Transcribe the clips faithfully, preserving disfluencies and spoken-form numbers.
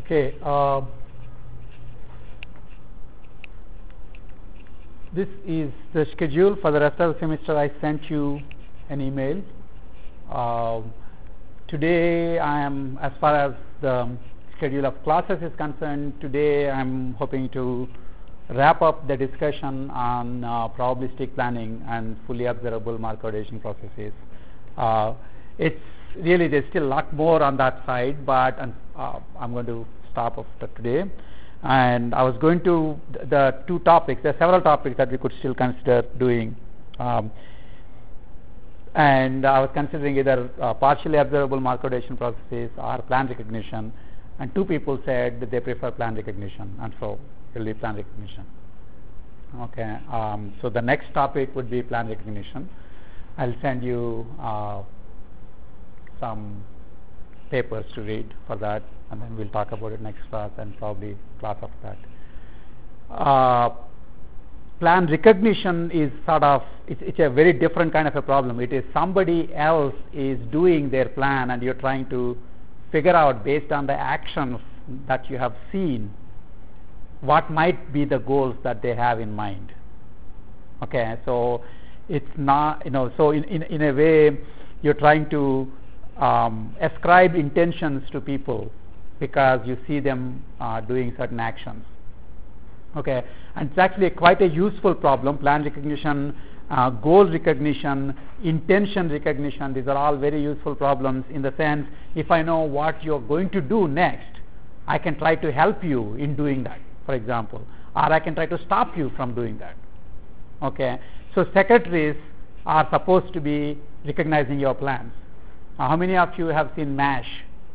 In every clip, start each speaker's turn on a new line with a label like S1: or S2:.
S1: Okay. Uh, this is the schedule for the rest of the semester. I sent you an email. Uh, today I am, as far as the schedule of classes is concerned, today I am hoping to wrap up the discussion on uh, probabilistic planning and fully observable Markov-Decision processes. Uh, it's really, there's still a lot more on that side, but uh, I'm going to stop after today. And I was going to th- the two topics. There are several topics that we could still consider doing. Um, and I was considering either uh, partially observable Markov-Decision processes or plan recognition. And two people said that they prefer plan recognition, and so it will be plan recognition. Okay. Um, so the next topic would be plan recognition. I'll send you uh, some papers to read for that, and then we'll talk about it next class and probably class after that. Uh, plan recognition is sort of, it's, it's a very different kind of a problem. It is somebody else is doing their plan and you're trying to figure out based on the actions that you have seen what might be the goals that they have in mind. Okay, so it's not, you know, so in, in, in a way you're trying to um, ascribe intentions to people because you see them uh, doing certain actions. Okay, and it's actually a quite a useful problem. Plan recognition, uh, goal recognition, intention recognition, these are all very useful problems in the sense, if I know what you're going to do next, I can try to help you in doing that, for example, or I can try to stop you from doing that. Okay, so secretaries are supposed to be recognizing your plans. Uh, how many of you have seen MASH?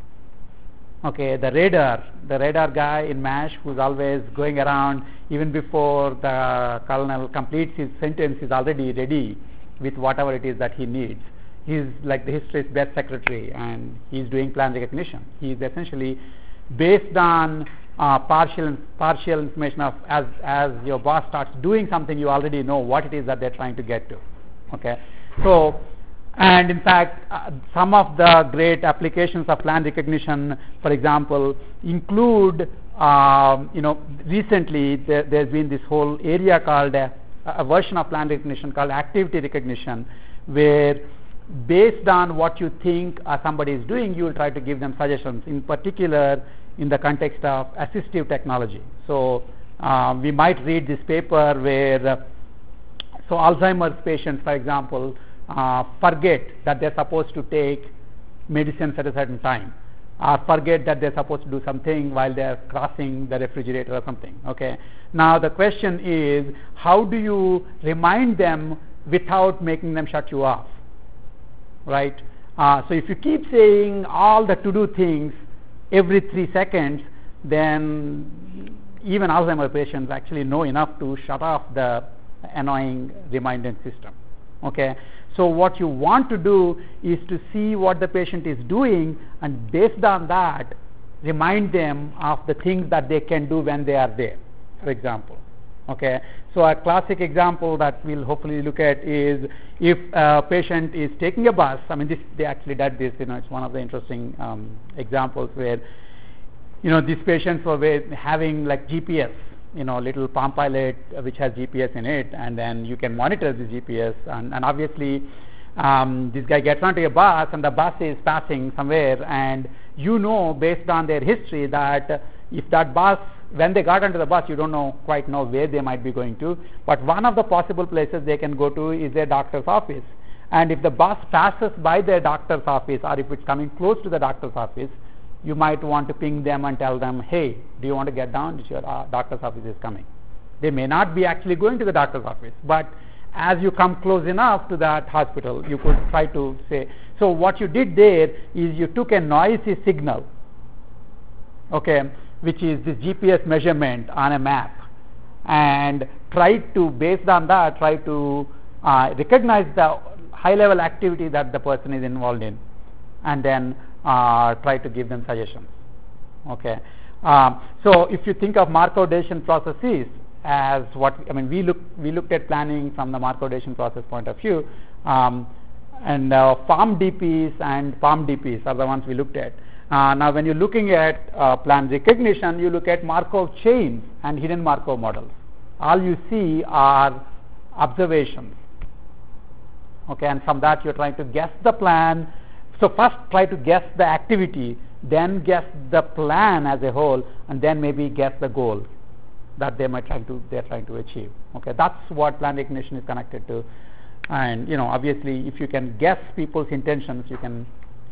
S1: Okay, the radar, the radar guy in MASH who's always going around even before the colonel completes his sentence, is already ready with whatever it is that he needs. He's like the history's best secretary, and he's doing plan recognition. He's essentially based on uh, partial partial information of as as your boss starts doing something, you already know what it is that they're trying to get to. Okay, so. And in fact, uh, some of the great applications of plan recognition, for example, include, um, you know, recently there, there's been this whole area called, uh, a version of plan recognition called activity recognition, where based on what you think uh, somebody is doing, you will try to give them suggestions, in particular in the context of assistive technology. So uh, we might read this paper where, uh, so Alzheimer's patients, for example, Uh, forget that they're supposed to take medicines at a certain time, or forget that they're supposed to do something while they're crossing the refrigerator or something. Okay. Now the question is, how do you remind them without making them shut you off? Right. Uh, so if you keep saying all the to-do things every three seconds, then even Alzheimer's patients actually know enough to shut off the annoying reminder system. Okay. So what you want to do is to see what the patient is doing, and based on that, remind them of the things that they can do when they are there, for example. Okay. So a classic example that we'll hopefully look at is if a patient is taking a bus. I mean, this, they actually did this. You know, it's one of the interesting um, examples where, you know, these patients were having like G P S. You know, little Palm Pilot uh, which has G P S in it, and then you can monitor the G P S, and, and obviously um, this guy gets onto a bus and the bus is passing somewhere, and you know based on their history that uh, if that bus, when they got onto the bus, you don't know quite know where they might be going to, but one of the possible places they can go to is their doctor's office, and if the bus passes by their doctor's office, or if it's coming close to the doctor's office, you might want to ping them and tell them, hey, do you want to get down? Your uh, doctor's office is coming. They may not be actually going to the doctor's office, but as you come close enough to that hospital, you could try to say. So what you did there is you took a noisy signal, okay, which is this G P S measurement on a map, and tried to, based on that, try to uh, recognize the high-level activity that the person is involved in, and then Uh, try to give them suggestions. Okay. Um, so if you think of Markov-Decision processes as what I mean, we look we looked at planning from the Markov-Decision process point of view, um, and uh, F O R M D Ps and P O M D Ps are the ones we looked at. Uh, now, when you're looking at uh, plan recognition, you look at Markov chains and hidden Markov models. All you see are observations. Okay, and from that you're trying to guess the plan. So first try to guess the activity, then guess the plan as a whole, and then maybe guess the goal that they might try to they're trying to achieve. Okay, that's what plan recognition is connected to. And you know, obviously, if you can guess people's intentions, you can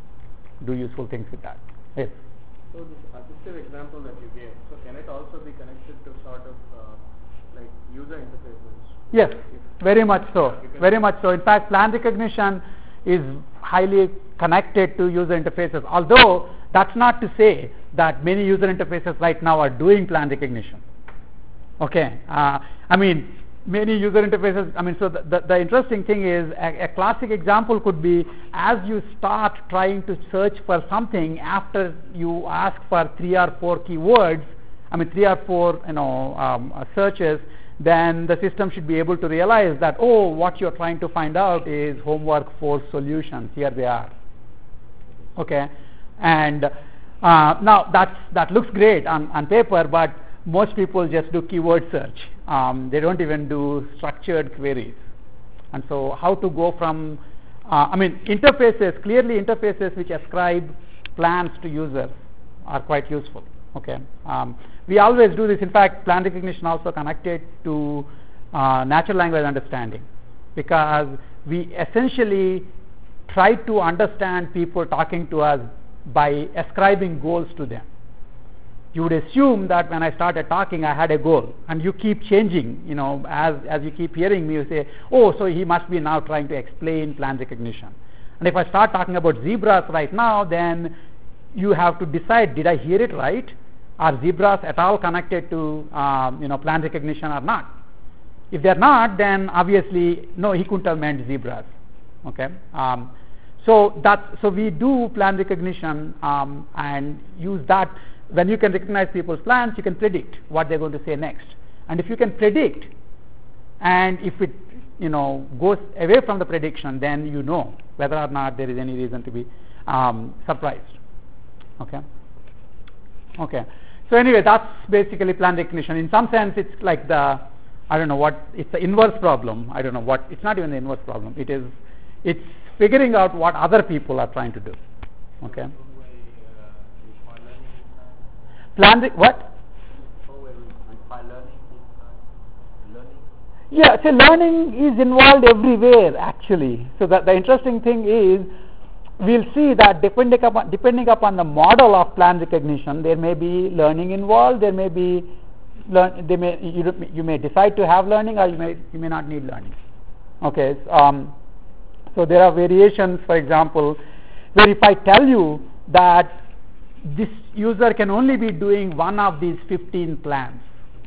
S1: do useful things with that. Yes.
S2: So this assistive example that you gave, so can it also be connected to sort of uh, like user interfaces?
S1: Yes, very much so. Very much so. In fact, plan recognition is highly connected to user interfaces. Although that's not to say that many user interfaces right now are doing plan recognition. Okay, uh, I mean many user interfaces. I mean, so the, the, the interesting thing is a, a classic example could be as you start trying to search for something after you ask for three or four keywords. I mean, three or four you know um, uh, searches. Then the system should be able to realize that, oh, what you're trying to find out is homework for solutions. Here they are. Okay, and uh, now that's that looks great on, on paper, but most people just do keyword search. Um, they don't even do structured queries. And so how to go from, uh, I mean, interfaces, clearly interfaces which ascribe plans to users are quite useful. Okay, um, we always do this. In fact, plan recognition also connected to uh, natural language understanding, because we essentially try to understand people talking to us by ascribing goals to them. You would assume that when I started talking, I had a goal, and you keep changing. You know, as as you keep hearing me, you say, "Oh, so he must be now trying to explain plan recognition." And if I start talking about zebras right now, then you have to decide: did I hear it right? Are zebras at all connected to um, you know plan recognition or not? If they're not, then obviously no, he couldn't have meant zebras. Okay, um, so that's so we do plan recognition um, and use that. When you can recognize people's plans, you can predict what they're going to say next. And if you can predict, and if it you know goes away from the prediction, then you know whether or not there is any reason to be um, surprised. Okay. Okay. So anyway, that's basically plan recognition. In some sense, it's like the, I don't know what, it's the inverse problem. I don't know what, it's not even the inverse problem. It is, it's figuring out what other people are trying to do. Okay. Plan, re- what? Yeah, so learning is involved everywhere actually. So the, the interesting thing is, we'll see that depending upon, depending upon the model of plan recognition, there may be learning involved. There may be, learn, they may you, you may decide to have learning, or you may you may not need learning. Okay, so, um, so there are variations. For example, where if I tell you that this user can only be doing one of these fifteen plans,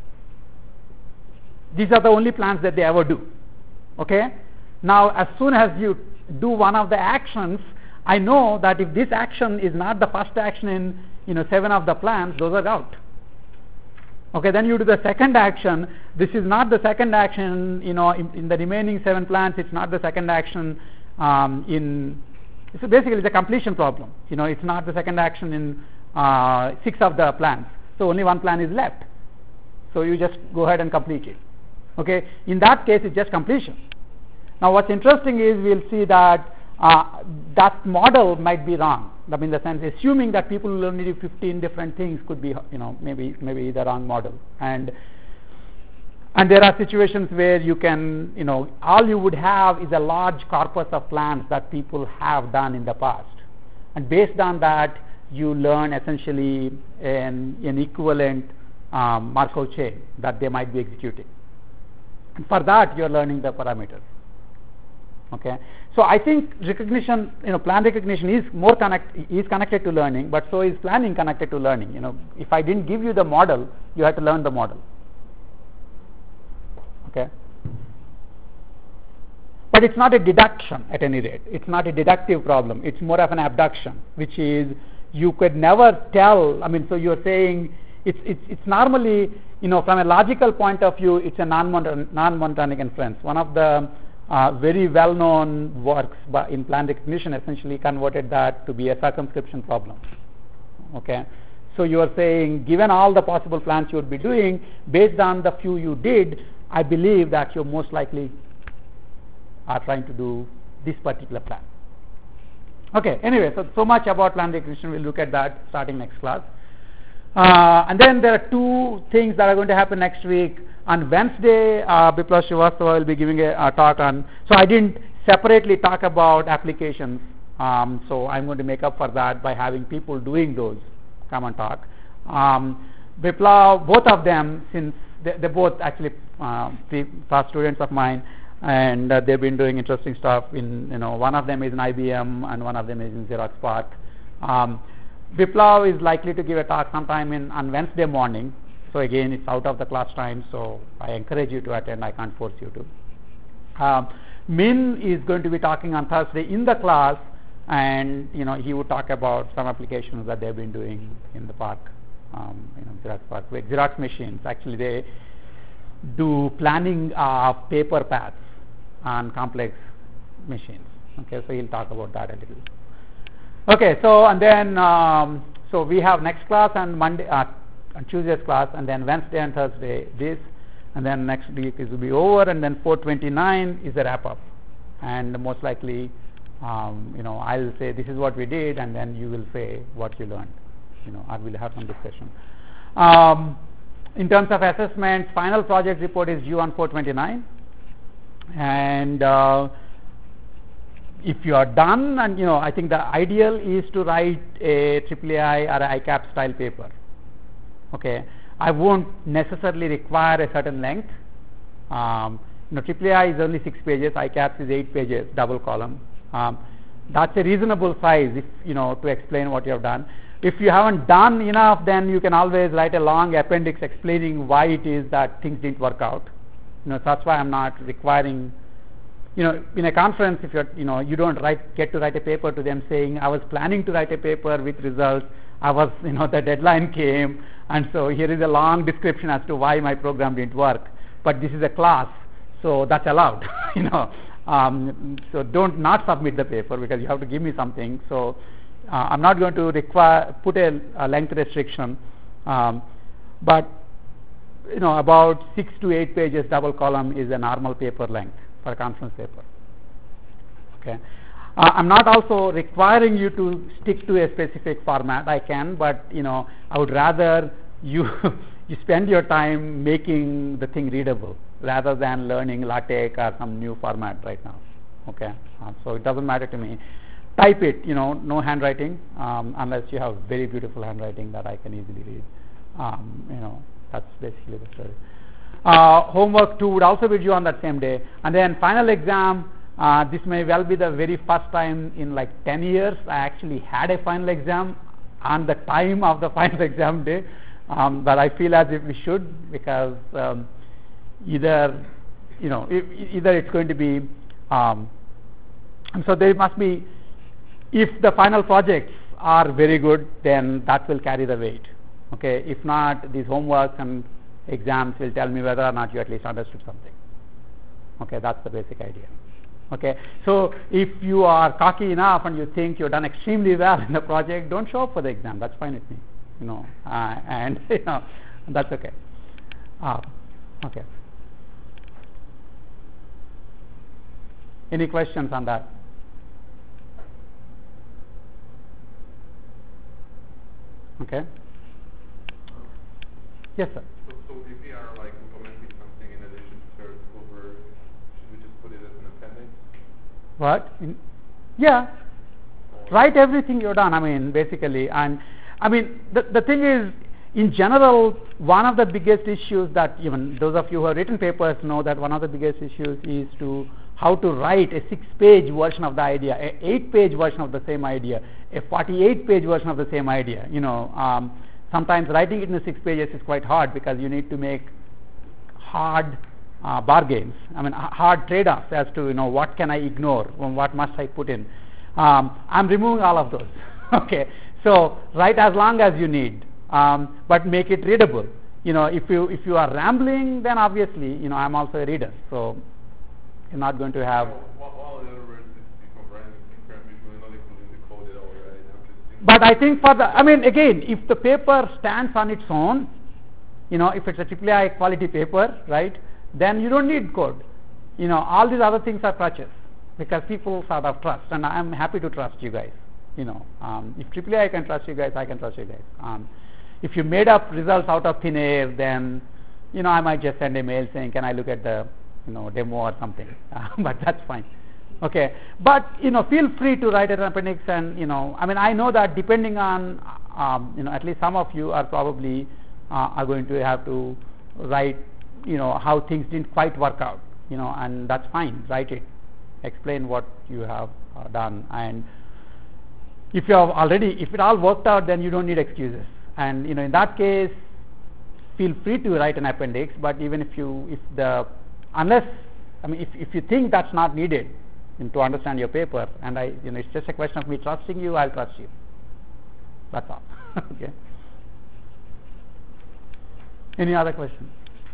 S1: these are the only plans that they ever do. Okay, now as soon as you do one of the actions, I know that if this action is not the first action in you know seven of the plans, those are out. Okay, then you do the second action. This is not the second action you know in, in the remaining seven plans. It's not the second action um, in. So basically, it's a completion problem. You know, it's not the second action in uh, six of the plans. So only one plan is left. So you just go ahead and complete it. Okay, in that case, it's just completion. Now, what's interesting is we'll see that. Uh, that model might be wrong. I mean, in the sense, assuming that people will only do fifteen different things could be, you know, maybe maybe the wrong model. And and there are situations where you can, you know, all you would have is a large corpus of plans that people have done in the past, and based on that, you learn essentially an, an equivalent um, Markov chain that they might be executing. And for that, you're learning the parameters. Okay, so I think recognition, you know, plan recognition is more connect is connected to learning, but so is planning connected to learning. You know, if I didn't give you the model, you have to learn the model. Okay, but it's not a deduction at any rate. It's not a deductive problem. It's more of an abduction, which is you could never tell. I mean, so you're saying it's it's it's normally, you know, from a logical point of view, it's a non-monotonic inference. One of the Uh, very well-known works by, in plan recognition essentially converted that to be a circumscription problem. Okay, so you are saying, given all the possible plans you would be doing, based on the few you did, I believe that you most likely are trying to do this particular plan. Okay, anyway, so so much about plan recognition. We'll look at that starting next class. Uh, and then there are two things that are going to happen next week. On Wednesday, uh, Biplav Srivastava will be giving a, a talk on, so I didn't separately talk about applications, um, so I'm going to make up for that by having people doing those come and talk. Um, Biplav, both of them, since they, they're both actually uh, past students of mine, and uh, they've been doing interesting stuff in, you know, one of them is in I B M and one of them is in Xerox PARC. Um, Biplav is likely to give a talk sometime in on Wednesday morning. So again, it's out of the class time, so I encourage you to attend. I can't force you to. Um, Min is going to be talking on Thursday in the class, and you know he would talk about some applications that they've been doing in the park, um, you know, Xerox PARC with Xerox machines. Actually, they do planning of paper paths on complex machines. Okay, so he'll talk about that a little. Okay, so and then um, so we have next class on Monday, uh, on Tuesday's class, and then Wednesday and Thursday this, and then next week it will be over, and then four twenty-nine is the wrap up, and most likely, um, you know, I'll say this is what we did, and then you will say what you learned, you know, or we'll have some discussion. Um, in terms of assessments, final project report is due on four twenty-nine, and uh, if you are done, and you know, I think the ideal is to write a triple A or a I CAP style paper. Okay, I won't necessarily require a certain length. Um, you know, triple A is only six pages, I CAP is eight pages, double column. Um, that's a reasonable size, if you know, to explain what you have done. If you haven't done enough, then you can always write a long appendix explaining why it is that things didn't work out. You know, that's why I'm not requiring. You know, in a conference, if you're, you know, you don't write, get to write a paper to them saying, I was planning to write a paper with results, I was, you know, the deadline came, and so here is a long description as to why my program didn't work. But this is a class, so that's allowed, you know. Um, so don't not submit the paper because you have to give me something. So uh, I'm not going to require, put a, a length restriction, um, but, you know, about six to eight pages double column is a normal paper length for a conference paper. Okay, uh, I'm not also requiring you to stick to a specific format. I can, but you know, I would rather you you spend your time making the thing readable rather than learning LaTeX or some new format right now. Okay, uh, so it doesn't matter to me. Type it, you know, no handwriting um, unless you have very beautiful handwriting that I can easily read. Um, you know, that's basically the story. Uh, homework two would also be due on that same day, and then final exam. Uh, this may well be the very first time in like ten years I actually had a final exam on the time of the final exam day, um, but I feel as if we should, because um, either you know if, either it's going to be um, and so there must be, if the final projects are very good, then that will carry the weight. Okay, if not, these homeworks and exams will tell me whether or not you at least understood something. Okay, that's the basic idea. Okay, so if you are cocky enough and you think you've done extremely well in the project, don't show up for the exam. That's fine with me, you know, uh, and you know, that's okay. Uh, okay. Any questions on that? Okay. Yes, sir.
S3: So, so if we are like implementing something in addition to shared over, should we just put it as an appendix?
S1: What? In, yeah. Or write everything you've done. I mean, basically, and I mean, the the thing is, in general, one of the biggest issues that even those of you who have written papers know that one of the biggest issues is to how to write a six-page version of the idea, a eight-page version of the same idea, a forty-eight-page version of the same idea. You know. Um, Sometimes writing it in the six pages is quite hard because you need to make hard uh, bargains. I mean, hard trade-offs as to, you know, what can I ignore, what must I put in. Um, I'm removing all of those. Okay, so write as long as you need, um, but make it readable. You know, if you if you are rambling, then obviously, you know, I'm also a reader, so you're not going to have.
S3: Well, well, in other words, if I'm writing increment, usually not including the code at all, right? I'm just, you
S1: but I think for the, I mean, again, if the paper stands on its own, you know, if it's a triple I quality paper, right, then you don't need code. You know, all these other things are crutches because people sort of trust, and I'm happy to trust you guys. You know, um, if triple I can trust you guys, I can trust you guys. Um, if you made up results out of thin air, then, you know, I might just send a mail saying, can I look at the, you know, demo or something, uh, but that's fine. Okay, but, you know, feel free to write an appendix, and, you know, I mean, I know that depending on, um, you know, at least some of you are probably uh, are going to have to write, you know, how things didn't quite work out, you know, and that's fine. Write it, explain what you have uh, done, and if you have already, if it all worked out, then you don't need excuses. And, you know, in that case, feel free to write an appendix. But even if you, if the, unless, I mean, if if you think that's not needed to understand your paper, and I, you know, it's just a question of me trusting you, I'll trust you. That's all. Okay. Any other questions?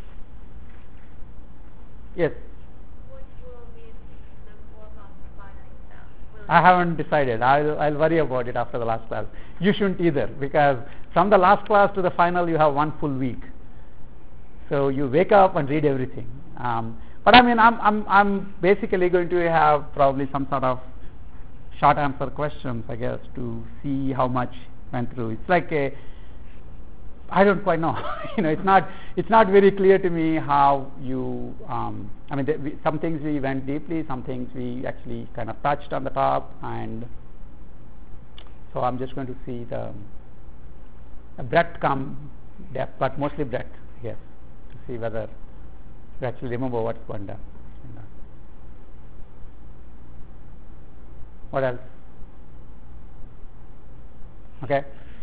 S1: Yes.
S4: What will be the format for final exam? Will
S1: I haven't decided. I'll I'll worry about it after the last class. You shouldn't either, because from the last class to the final, you have one full week. So you wake up and read everything. Um, But I mean, I'm I'm I'm basically going to have probably some sort of short answer questions, I guess, to see how much went through. It's like a, I don't quite know. you know, it's not it's not very clear to me how you. Um, I mean, th- we, some things we went deeply, some things we actually kind of touched on the top, and so I'm just going to see the, the breadth come depth, but mostly breadth, I guess, to see whether you actually remember what's going on. What else? Okay.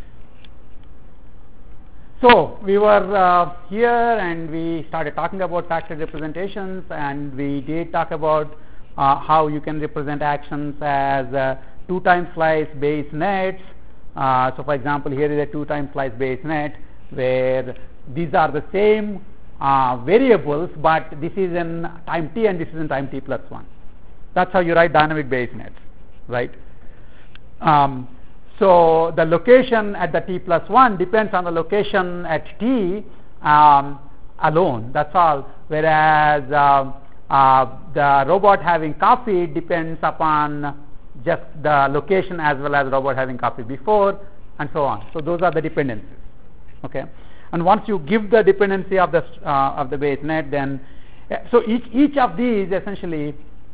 S1: So we were uh, here and we started talking about factored representations, and we did talk about uh, how you can represent actions as uh, two times slice base nets. Uh, so for example, here is a two times slice base net where these are the same uh, variables, but this is in time t and this is in time t plus one. That's how you write dynamic base nets, right? Um, so the location at the t plus one depends on the location at t um, alone. That's all. Whereas uh, uh, the robot having coffee depends upon just the location as well as robot having coffee before, and so on. So those are the dependencies. Okay. And once you give the dependency of the uh, of the base net, then uh, so each each of these essentially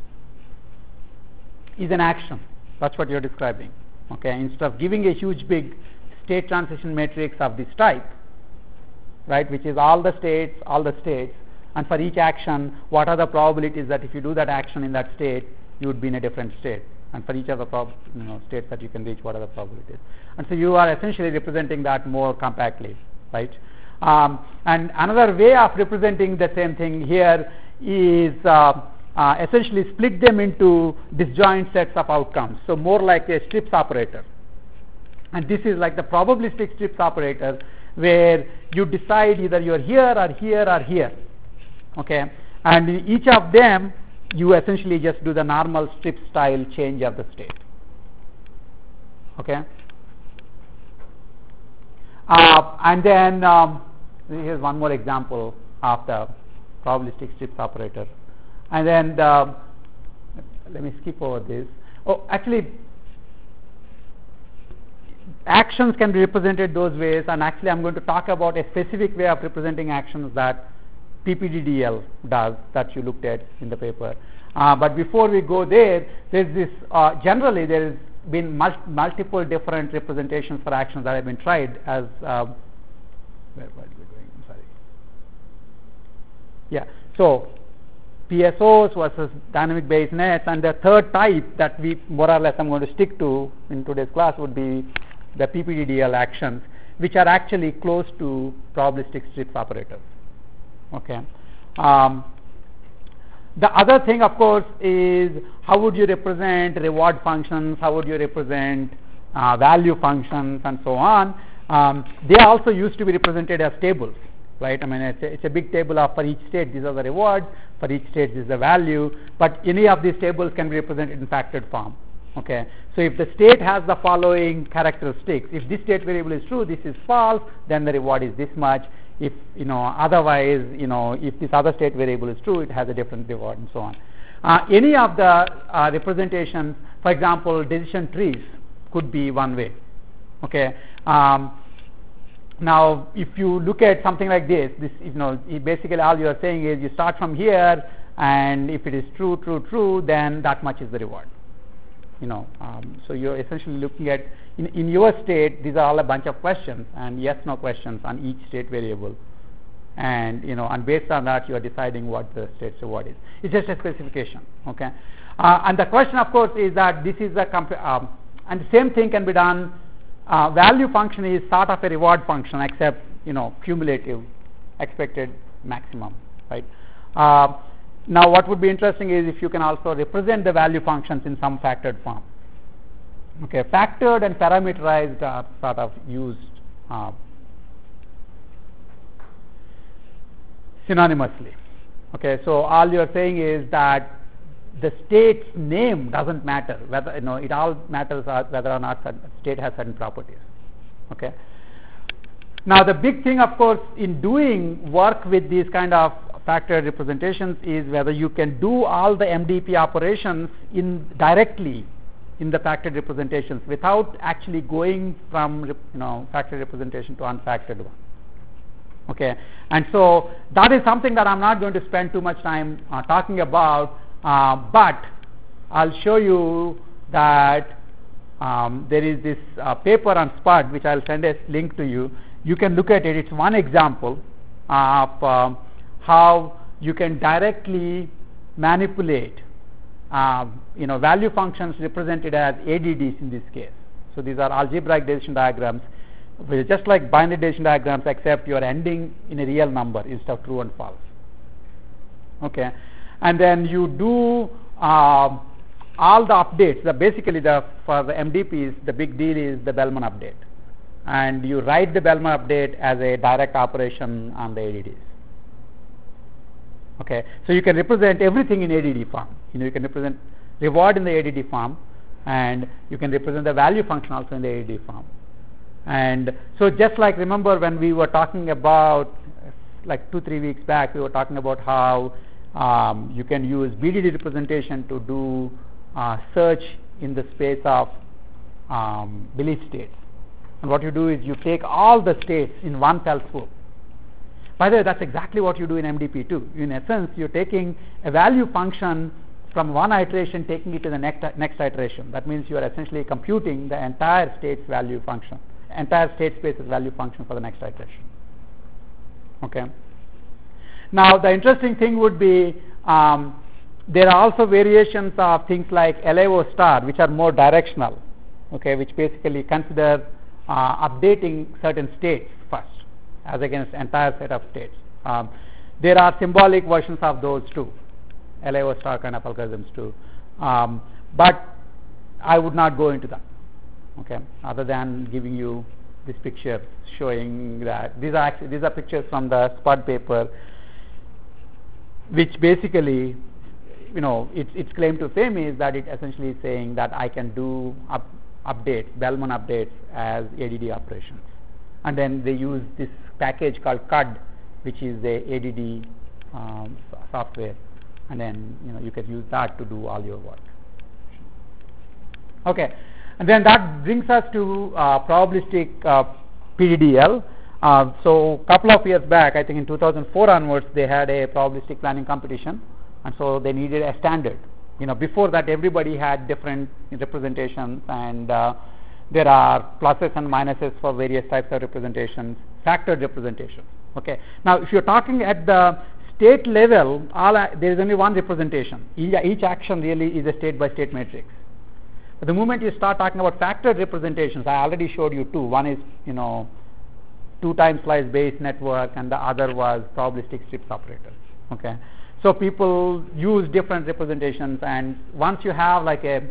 S1: is an action. That's what you're describing. Okay, instead of giving a huge big state transition matrix of this type, right, which is all the states, all the states, and for each action, what are the probabilities that if you do that action in that state, you would be in a different state, and for each of the prob- you know, states that you can reach, what are the probabilities? And so you are essentially representing that more compactly, right? Um, and another way of representing the same thing here is uh, Uh, essentially split them into disjoint sets of outcomes, so more like a strips operator. And this is like the probabilistic strips operator, where you decide either you're here or here or here. Okay, and in each of them you essentially just do the normal strip style change of the state. Okay, uh, and then um, here's one more example of the probabilistic strips operator. And then the, let me skip over this. Oh, actually, actions can be represented those ways, and actually I'm going to talk about a specific way of representing actions that P P D D L does that you looked at in the paper. Uh, but before we go there, there's this, uh, generally there has been mul- multiple different representations for actions that have been tried as, uh, where were we going? I'm sorry. Yeah, so P S Os versus dynamic base nets, and the third type that we more or less I'm going to stick to in today's class would be the P P D D L actions, which are actually close to probabilistic strips operators. Okay. Um, the other thing, of course, is how would you represent reward functions, how would you represent uh, value functions, and so on. Um, they also used to be represented as tables. Right? I mean, it's a, it's a big table of for each state, these are the rewards, for each state, this is the value, but any of these tables can be represented in factored form. Okay, so if the state has the following characteristics, if this state variable is true, this is false, then the reward is this much. If you know otherwise, you know if this other state variable is true, it has a different reward, and so on. Uh, any of the uh, representations, for example, decision trees could be one way. Okay. Um, now, if you look at something like this, this you know basically all you are saying is you start from here, and if it is true, true, true, then that much is the reward. You know, um, so you're essentially looking at in, in your state. These are all a bunch of questions and yes/no questions on each state variable, and you know, and based on that, you are deciding what the state's reward is. It's just a specification. Okay, uh, and the question, of course, is that this is a comp- um, and the same thing can be done. Uh, value function is sort of a reward function, except you know cumulative, expected maximum, right? Uh, Now, what would be interesting is if you can also represent the value functions in some factored form. Okay, factored and parameterized are sort of used uh, synonymously. Okay, so all you are saying is that the state's name doesn't matter. Whether you know, it all matters whether or not the state has certain properties. Okay. Now, the big thing, of course, in doing work with these kind of factored representations is whether you can do all the M D P operations in directly in the factored representations without actually going from you know factored representation to unfactored one. Okay, and so that is something that I'm not going to spend too much time uh, talking about, uh, but I'll show you that um, there is this uh, paper on S P U D which I'll send a link to you. You can look at it. It's one example of um, how you can directly manipulate um, you know value functions represented as A D Ds in this case. So these are algebraic decision diagrams, which are just like binary decision diagrams, except you are ending in a real number instead of true and false. Okay, and then you do uh, all the updates. The basically the for the M D Ps, the big deal is the Bellman update, and you write the Bellman update as a direct operation on the A D Ds. Okay, so you can represent everything in A D D form. You know, you can represent reward in the A D D form, and you can represent the value function also in the A D D form. And so, just like remember when we were talking about, like two three weeks back, we were talking about how um, you can use B D D representation to do uh, search in the space of um, belief states. And what you do is you take all the states in one fell swoop. By the way, that's exactly what you do in M D P too. In essence, you're taking a value function from one iteration, taking it to the next next iteration. That means you are essentially computing the entire state's value function, entire state space's value function for the next iteration. Okay. Now, the interesting thing would be um, there are also variations of things like L A O star, which are more directional. Okay, which basically consider uh, updating certain states first, as against entire set of states. Um, there are symbolic versions of those too, L A O star kind of algorithms too, um, but I would not go into that. Okay, other than giving you this picture showing that these are actually these are pictures from the S P U D paper, which basically, you know, its its claim to fame is that it essentially is saying that I can do up, updates, Bellman updates as A D D operations, and then they use this package called C U D, which is the A D D um, software, and then you know you can use that to do all your work. Okay, and then that brings us to uh, probabilistic uh, P D D L. Uh, so a couple of years back, I think in two thousand four onwards, they had a probabilistic planning competition, and so they needed a standard. You know, before that, everybody had different representations, and uh, there are pluses and minuses for various types of representations, factored representations. Okay. Now, if you're talking at the state level, all uh, there is only one representation. Each, each action really is a state-by-state matrix. But the moment you start talking about factored representations, I already showed you two. One is, you know, two time slice based network, and the other was probabilistic strips operator. Okay. So people use different representations, and once you have like a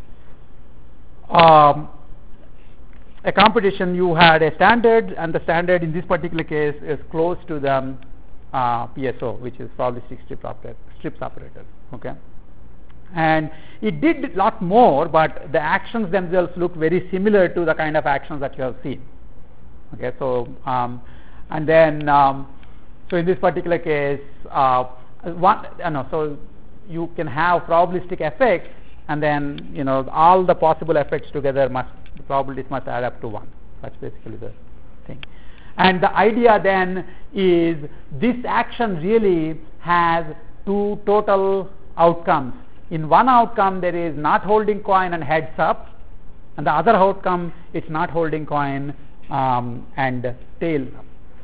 S1: um, a competition, you had a standard, and the standard in this particular case is close to the uh, P S O, which is probabilistic strip operator, strips operator. Okay. And it did a lot more, but the actions themselves look very similar to the kind of actions that you have seen. Okay, so um, and then um, so in this particular case, uh, one you know, so you can have probabilistic effects, and then you know all the possible effects together must the probabilities must add up to one. That's basically the thing. And the idea then is this action really has two total outcomes. In one outcome, there is not holding coin and heads up, and the other outcome it's not holding coin um, and tail up.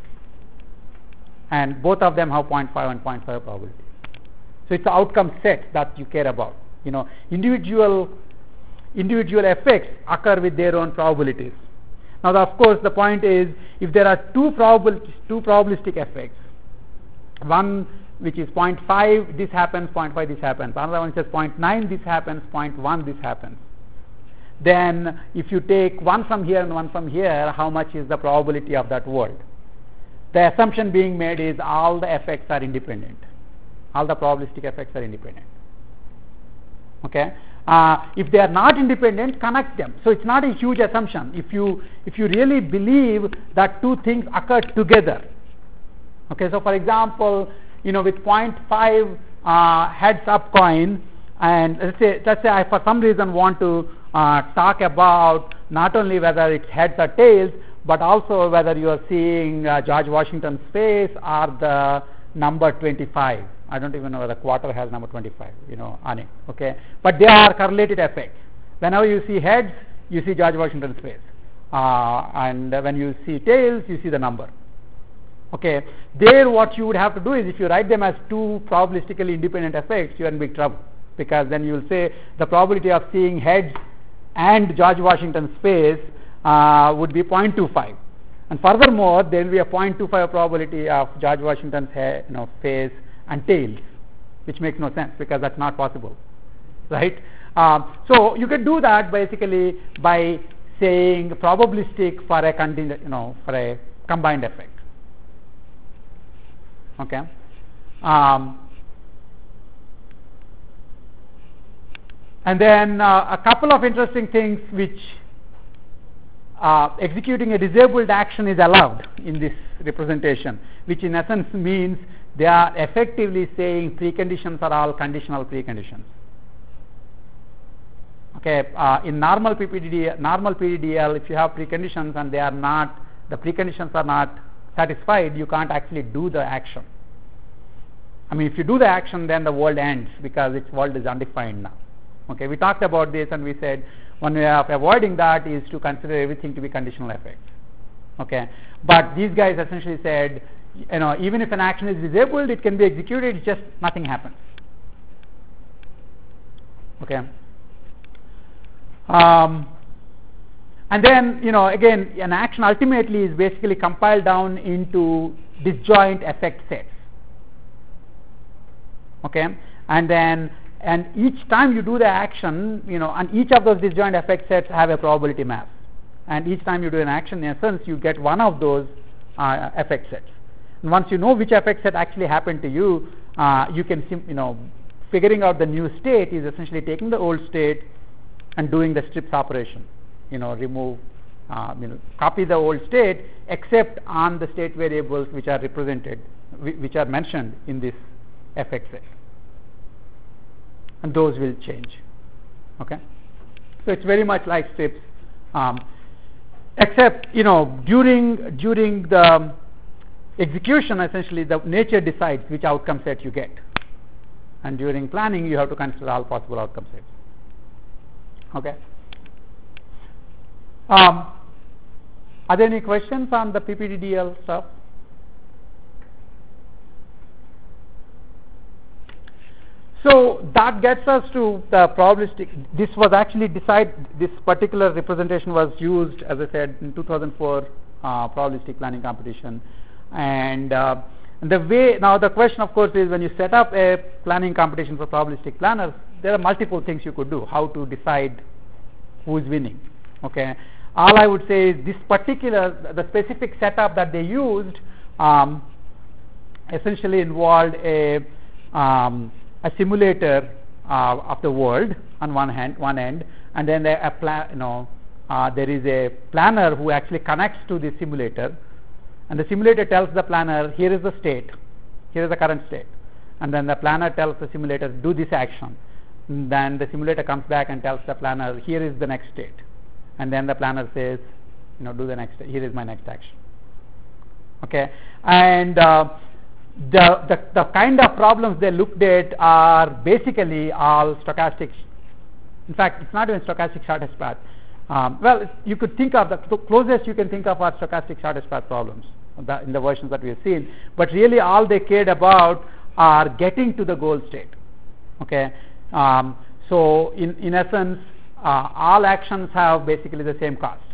S1: And both of them have zero point five and zero point five probability. So it's the outcome set that you care about. You know, individual individual effects occur with their own probabilities. Now, the, of course, the point is if there are two probabil two probabilistic effects, one which is zero point five, this happens, zero point five, this happens. Another one says zero point nine, this happens, zero point one, this happens. Then, if you take one from here and one from here, how much is the probability of that world? The assumption being made is all the effects are independent. All the probabilistic effects are independent. Okay. Uh, if they are not independent, connect them. So it's not a huge assumption. If you if you really believe that two things occur together. Okay. So for example, you know, with zero point five uh, heads up coin, and let's say let's say I for some reason want to uh, talk about not only whether it's heads or tails, but also whether you are seeing uh, George Washington's face or the number twenty-five. I don't even know whether quarter has number twenty-five, you know, on it. Okay, but they are correlated effects. Whenever you see heads, you see George Washington's face, uh, and when you see tails, you see the number. Okay, there what you would have to do is if you write them as two probabilistically independent effects, you are in big trouble, because then you will say the probability of seeing heads and George Washington's face uh, would be zero point two five, and furthermore there will be a zero point two five probability of George Washington's head, you know, face and tails, which makes no sense because that's not possible, right? Um, so you can do that basically by saying probabilistic for a contingent, you know, for a combined effect. Okay. Um, and then uh, a couple of interesting things which uh, executing a disabled action is allowed in this representation, which in essence means they are effectively saying preconditions are all conditional preconditions. Okay, uh, in normal P P D D L, normal P D D L, if you have preconditions and they are not, the preconditions are not satisfied, you can't actually do the action. I mean, if you do the action, then the world ends because its world is undefined now. Okay, we talked about this and we said one way of avoiding that is to consider everything to be conditional effects. Okay, but these guys essentially said, you know, even if an action is disabled, it can be executed, it's just nothing happens. Okay. Um, and then, you know, again, an action ultimately is basically compiled down into disjoint effect sets. Okay. And then, and each time you do the action, you know, and each of those disjoint effect sets have a probability map. And each time you do an action, in essence, you get one of those uh, effect sets. And once you know which effect set actually happened to you, uh, you can, sim- you know, figuring out the new state is essentially taking the old state and doing the strips operation. You know, remove, uh, you know, copy the old state except on the state variables which are represented, which are mentioned in this effect set, and those will change. Okay, so it's very much like strips, um, except you know during during the execution, essentially the nature decides which outcome set you get, and during planning you have to consider all possible outcome sets. Okay. Um, are there any questions on the P P D D L stuff? So that gets us to the probabilistic. This was actually decided. This particular representation was used, as I said, in two thousand four uh, probabilistic planning competition. And uh, the way now the question, of course, is when you set up a planning competition for probabilistic planners, there are multiple things you could do. How to decide who is winning? Okay. All I would say is this particular, the specific setup that they used, um, essentially involved a um, a simulator uh, of the world on one hand, one end, and then a, a pla- you know uh, there is a planner who actually connects to the simulator, and the simulator tells the planner, here is the state, here is the current state, and then the planner tells the simulator, do this action. And then the simulator comes back and tells the planner, here is the next state, and then the planner says, you know, do the next, here is my next action. Okay, and uh, the, the the kind of problems they looked at are basically all stochastic. In fact, it's not even stochastic shortest path. Um, well, you could think of the, the closest you can think of are stochastic shortest path problems the, in the versions that we have seen. But really, all they cared about are getting to the goal state. Okay, um, so in in essence, uh, all actions have basically the same cost.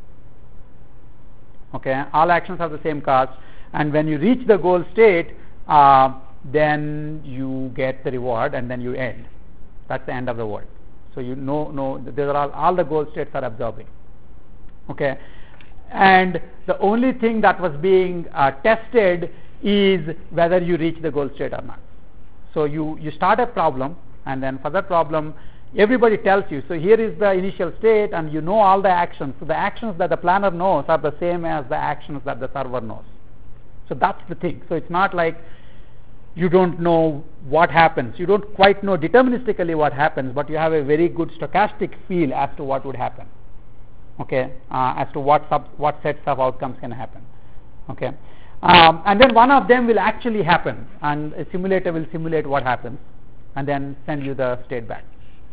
S1: Okay, all actions have the same cost, and when you reach the goal state, uh, then you get the reward, and then you end. That's the end of the world. So you know, know there are all, all the goal states are absorbing. Okay, and the only thing that was being uh, tested is whether you reach the goal state or not. So you you start a problem, and then for that problem, everybody tells you, so here is the initial state, and you know all the actions. So the actions that the planner knows are the same as the actions that the server knows. So that's the thing. So it's not like you don't know what happens. You don't quite know deterministically what happens, but you have a very good stochastic feel as to what would happen. Okay, uh, as to what sub, what sets of outcomes can happen. Okay, um, and then one of them will actually happen, and a simulator will simulate what happens, and then send you the state back.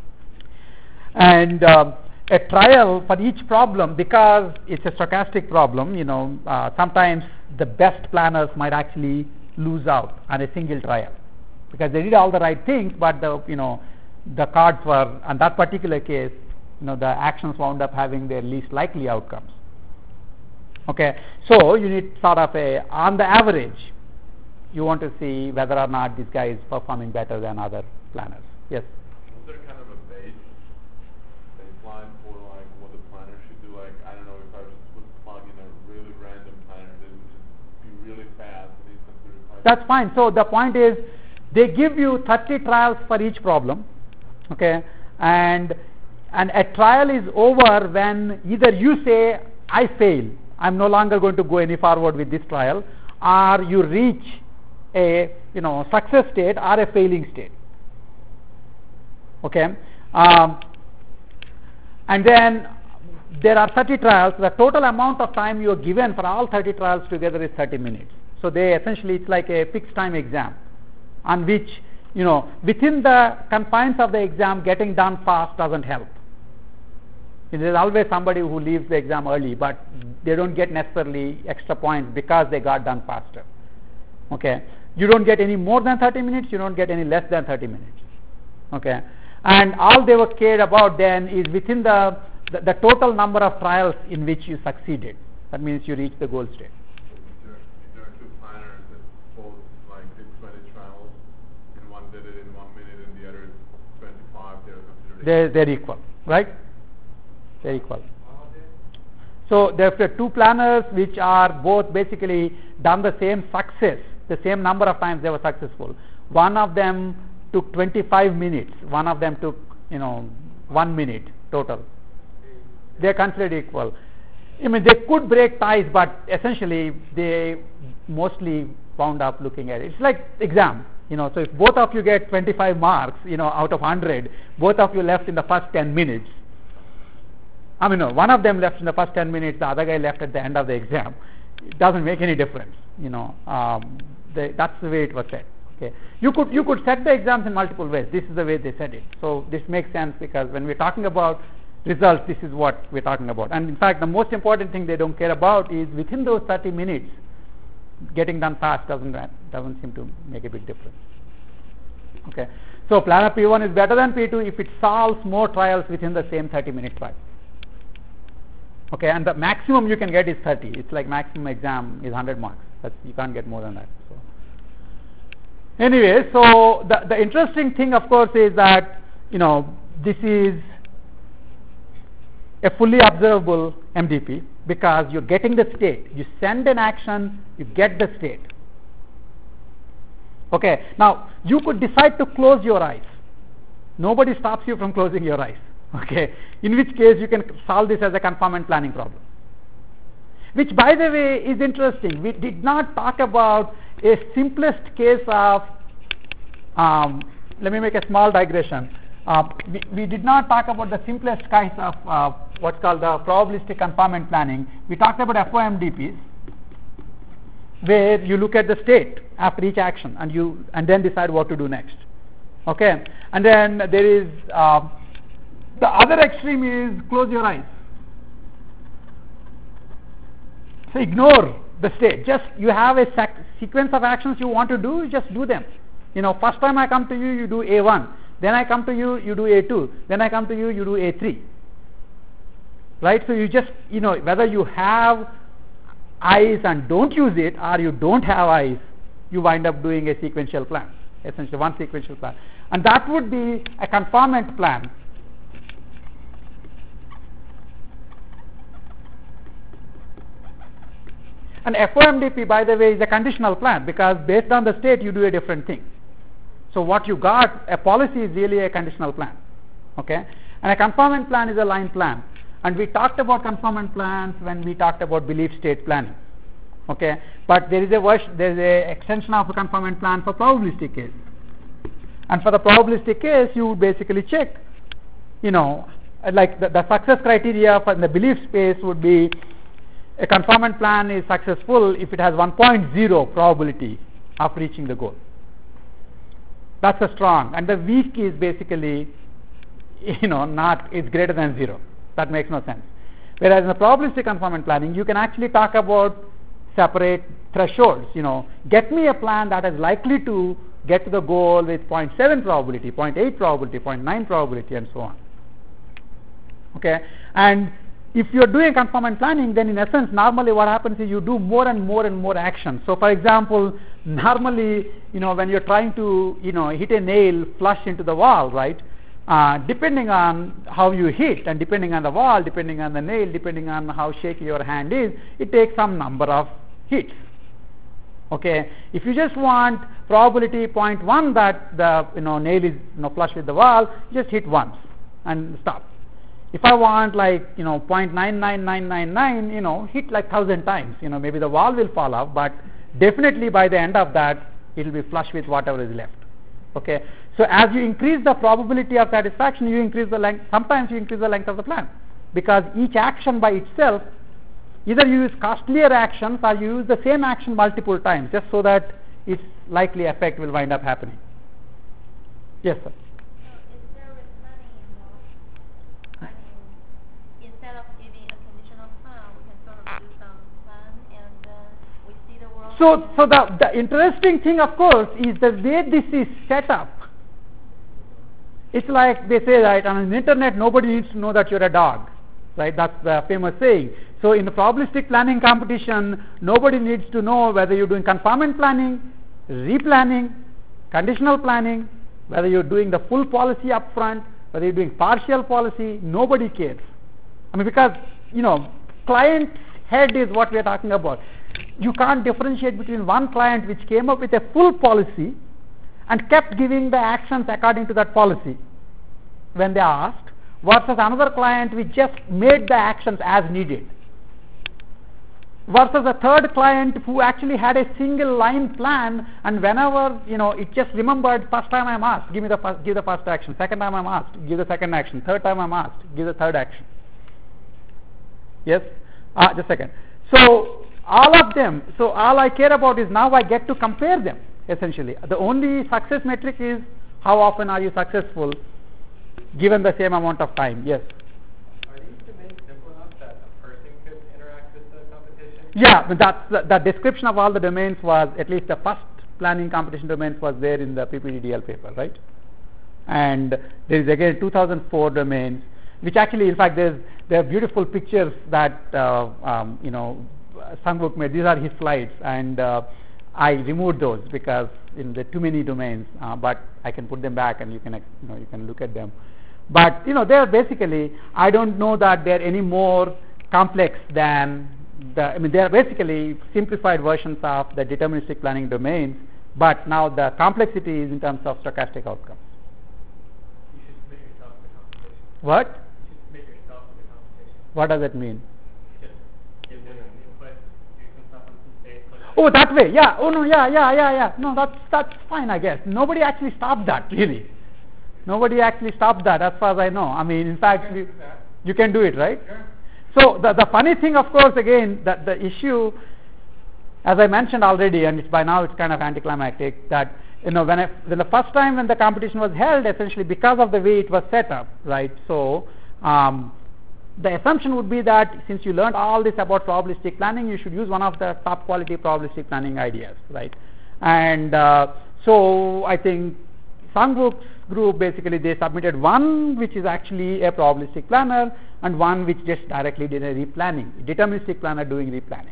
S1: And uh, a trial for each problem, because it's a stochastic problem, you know, uh, sometimes the best planners might actually lose out on a single trial because they did all the right things, but the you know the cards were, in that particular case, you know, the actions wound up having their least likely outcomes. Okay, so you need sort of a, on the average, you want to see whether or not this guy is performing better than other planners. Yes.
S3: Was there kind of a base baseline for like what the planner should do? Like, I don't know, if I would plug in a really random planner that would just be really fast and instantly reply.
S1: That's fine. So the point is, they give you thirty trials for each problem. Okay, and and a trial is over when either you say, I fail, I'm no longer going to go any forward with this trial, or you reach a you know success state or a failing state. Okay, um, and then there are thirty trials. The total amount of time you are given for all thirty trials together is thirty minutes. So they essentially, it's like a fixed time exam on which, you know, within the confines of the exam, getting done fast doesn't help. There is always somebody who leaves the exam early, but they don't get necessarily extra points because they got done faster. Okay, you don't get any more than thirty minutes, you don't get any less than thirty minutes. Okay, and all they were cared about then is within the, the the total number of trials in which you succeeded. That means you reach the goal state.
S3: If there, if there are two planners that both like did twenty trials, and one did it in one minute and the other is twenty-five, they're considered
S1: They're, they're equal, right? They're equal. So there are two planners which are both basically done the same success, the same number of times they were successful. One of them took twenty-five minutes, one of them took, you know, one minute total. They are considered equal. I mean, they could break ties, but essentially they mostly wound up looking at it. It's like exam, you know, so if both of you get twenty-five marks, you know, out of one hundred, both of you left in the first ten minutes. I mean, no, one of them left in the first ten minutes, the other guy left at the end of the exam. It doesn't make any difference, you know. Um, they, that's the way it was set. Okay, you could you could set the exams in multiple ways. This is the way they set it. So this makes sense because when we're talking about results, this is what we're talking about. And in fact, the most important thing they don't care about is within those thirty minutes, getting done fast doesn't doesn't seem to make a big difference. Okay, so planner P one is better than P two if it solves more trials within the same thirty minute trial. Okay, and the maximum you can get is thirty. It's like maximum exam is one hundred marks. That's, you can't get more than that. So anyway, so the the interesting thing, of course, is that, you know, this is a fully observable M D P because you're getting the state. You send an action, you get the state. Okay, now you could decide to close your eyes. nobody stops you from closing your eyes. Okay, in which case you can solve this as a conformant planning problem. Which, by the way, is interesting. We did not talk about a simplest case of, um, let me make a small digression. Uh, we, we did not talk about the simplest case of uh, what's called the probabilistic conformant planning. We talked about F O M D Ps, where you look at the state after each action and you and then decide what to do next. Okay, and then there is uh, the other extreme is close your eyes. So ignore the state. Just you have a sec- sequence of actions you want to do, you just do them. You know, first time I come to you, you do A one. Then I come to you, you do A two. Then I come to you, you do A three. Right? So you just, you know, whether you have eyes and don't use it, or you don't have eyes, you wind up doing a sequential plan. Essentially, one sequential plan. And that would be a conformant plan. And F O M D P, by the way, is a conditional plan, because based on the state you do a different thing. So what you got, a policy is really a conditional plan. Okay? And a conformant plan is a line plan. And we talked about conformant plans when we talked about belief state planning. Okay? But there is a version, there is a extension of a conformant plan for probabilistic case. And for the probabilistic case, you would basically check, you know, like the, the success criteria for the belief space would be, a conformant plan is successful if it has one point zero probability of reaching the goal. That's a strong. And the weak is basically, you know, not, it's greater than zero. That makes no sense. Whereas in the probabilistic conformant planning, you can actually talk about separate thresholds. You know, get me a plan that is likely to get to the goal with zero point seven probability, zero point eight probability, zero point nine probability, and so on. Okay? And if you are doing conformant planning, then in essence, normally what happens is you do more and more and more actions. So, for example, normally, you know, when you're trying to, you know, hit a nail flush into the wall, right? Uh, depending on how you hit, and depending on the wall, depending on the nail, depending on how shaky your hand is, it takes some number of hits. Okay, if you just want probability zero point one that the, you know, nail is, you know, flush with the wall, just hit once and stop. If I want, like, you know, zero point nine nine nine nine nine, you know, hit like thousand times, you know, maybe the wall will fall off, but definitely by the end of that, it will be flush with whatever is left. Okay, so as you increase the probability of satisfaction, you increase the length. Sometimes you increase the length of the plan, because each action by itself, either you use costlier actions or you use the same action multiple times, just so that its likely effect will wind up happening. Yes, sir.
S4: So is there with planning involved? I mean, instead of giving a conditional plan, we can sort of do some plan and uh, we see the world.
S1: So, so the, the interesting thing, of course, is the way this is set up. It's like they say, right, on the internet, nobody needs to know that you're a dog. Right? That's the famous saying. So in the probabilistic planning competition, nobody needs to know whether you're doing conformant planning, replanning, conditional planning, whether you're doing the full policy up front, whether you're doing partial policy. Nobody cares. I mean, because, you know, client head is what we are talking about. You can't differentiate between one client which came up with a full policy and kept giving the actions according to that policy when they are asked, versus another client which just made the actions as needed, versus a third client who actually had a single line plan, and whenever, you know, it just remembered, first time I'm asked, give me the first, give the first action, second time I'm asked, give the second action, third time I'm asked, give the third action. Yes? Uh, just a second. So all of them, so all I care about is now I get to compare them, essentially. The only success metric is how often are you successful given the same amount of time. Yes?
S2: Are these domains simple enough that a person could interact with the competition?
S1: Yeah, but that's the, the description of all the domains was, at least the first planning competition domains was there in the P P D D L paper, right? And there is again two thousand four domains, which actually, in fact, there's there are beautiful pictures that uh, um, you know, Sangbuk made. These are his slides, and uh, I removed those because in the too many domains, uh, but I can put them back and you can, you know, you can look at them. But, you know, they are basically, I don't know that they are any more complex than the, I mean, they are basically simplified versions of the deterministic planning domains, but now the complexity is in terms of stochastic outcomes.
S2: You should
S1: What?
S2: Make yourself in the competition.
S1: What does it mean?
S2: Just give them an input, do some stuff on some stage.
S1: Oh, that way. Yeah. Oh no. Yeah. Yeah. Yeah. Yeah. No, that's that's fine. I guess nobody actually stopped that. Really, nobody actually stopped that, as far as I know. I mean, in fact, we, you can do it, right?
S2: Sure.
S1: So the the funny thing, of course, again, that the issue, as I mentioned already, and it's by now it's kind of anticlimactic, that you know when I, when the first time when the competition was held, essentially because of the way it was set up, right? So um, the assumption would be that since you learned all this about probabilistic planning, you should use one of the top quality probabilistic planning ideas, right? And uh, so I think Sangwook's group, basically they submitted one which is actually a probabilistic planner and one which just directly did a replanning, deterministic planner doing replanning.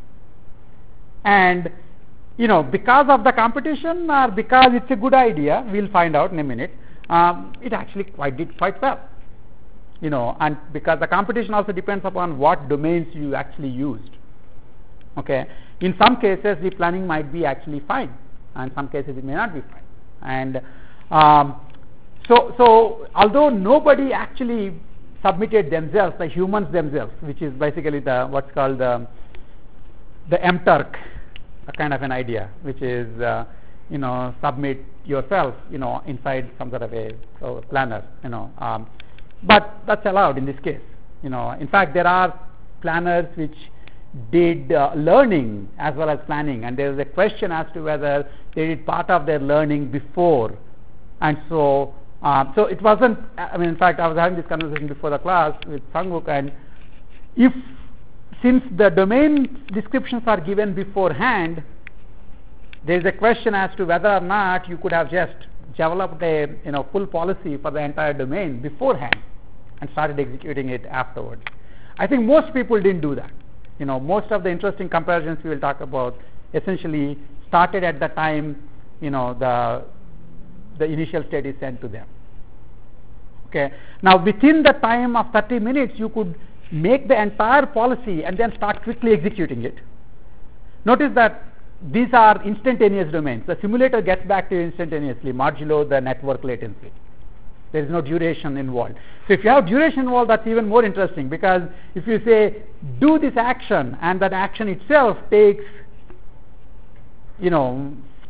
S1: And you know, because of the competition or because it's a good idea, we'll find out in a minute, um, it actually quite did quite well. You know, and because the competition also depends upon what domains you actually used. Okay, in some cases the planning might be actually fine, and some cases it may not be fine. And um, so, so although nobody actually submitted themselves, the humans themselves, which is basically the what's called the the M Turk, a kind of an idea, which is uh, you know submit yourself, you know, inside some sort of a, a planner, you know. Um, But that's allowed in this case. You know, in fact, there are planners which did uh, learning as well as planning, and there is a question as to whether they did part of their learning before, and so uh, so it wasn't. I mean, in fact, I was having this conversation before the class with Sangwook, and if since the domain descriptions are given beforehand, there is a question as to whether or not you could have just developed a you know full policy for the entire domain beforehand and started executing it afterwards. I think most people didn't do that. You know, most of the interesting comparisons we will talk about essentially started at the time you know the the initial state is sent to them. Okay. Now within the time of thirty minutes, you could make the entire policy and then start quickly executing it. Notice that these are instantaneous domains. The simulator gets back to you instantaneously, modulo the network latency. There is no duration involved. So if you have duration involved, that's even more interesting, because if you say do this action and that action itself takes you know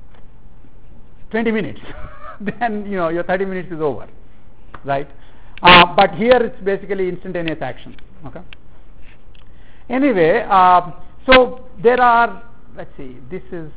S1: twenty minutes, then you know your thirty minutes is over, right? Uh, but here it's basically instantaneous action. Okay. Anyway, uh, so there are. Let's see, this is,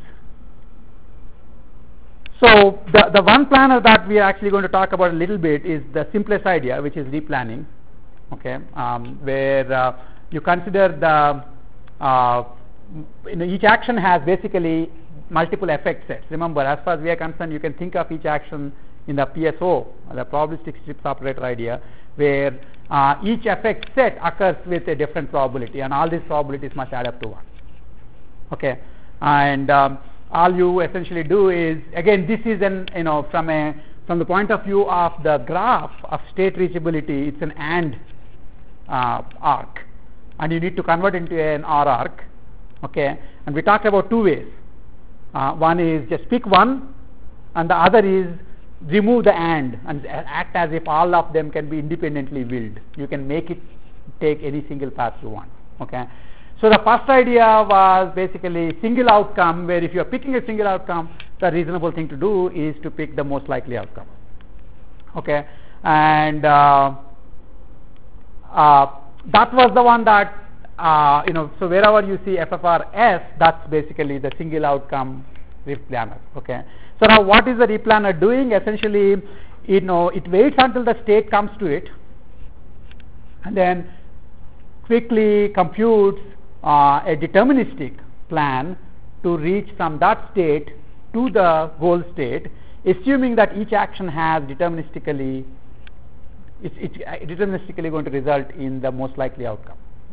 S1: so the, the one planner that we are actually going to talk about a little bit is the simplest idea, which is replanning, okay, um, where uh, you consider the, uh, you know, each action has basically multiple effect sets. Remember, as far as we are concerned, you can think of each action in the P S O, the probabilistic strips operator idea, where uh, each effect set occurs with a different probability, and all these probabilities must add up to one. Okay, and um, all you essentially do is, again, this is an you know from a from the point of view of the graph of state reachability, it's an AND uh, arc, and you need to convert into an OR arc. Okay, and we talked about two ways. Uh, one is just pick one, and the other is remove the AND and act as if all of them can be independently willed. You can make it take any single path you want. Okay. So the first idea was basically single outcome, where if you are picking a single outcome, the reasonable thing to do is to pick the most likely outcome. Okay, and uh, uh, that was the one that uh, you know. So wherever you see F F R S, that's basically the single outcome replanner. Okay. So now what is the replanner doing? Essentially, you know, it waits until the state comes to it, and then quickly computes Uh, a deterministic plan to reach from that state to the goal state, assuming that each action has deterministically it's, it's deterministically going to result in the most likely outcome.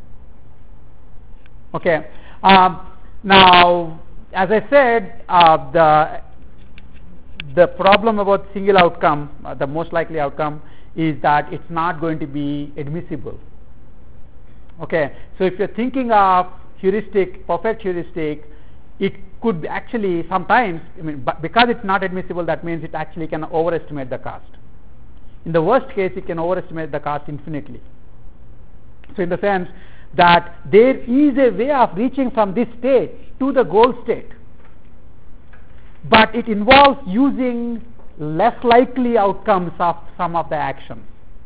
S1: Okay. Um, now, as I said, uh, the the problem about single outcome, uh, the most likely outcome, is that it's not going to be admissible. Okay, so if you're thinking of heuristic, perfect heuristic, it could actually sometimes, I mean, but because it's not admissible, that means it actually can overestimate the cost. In the worst case, you can overestimate the cost infinitely. So in the sense that there is a way of reaching from this state to the goal state, but it involves using less likely outcomes of some of the actions.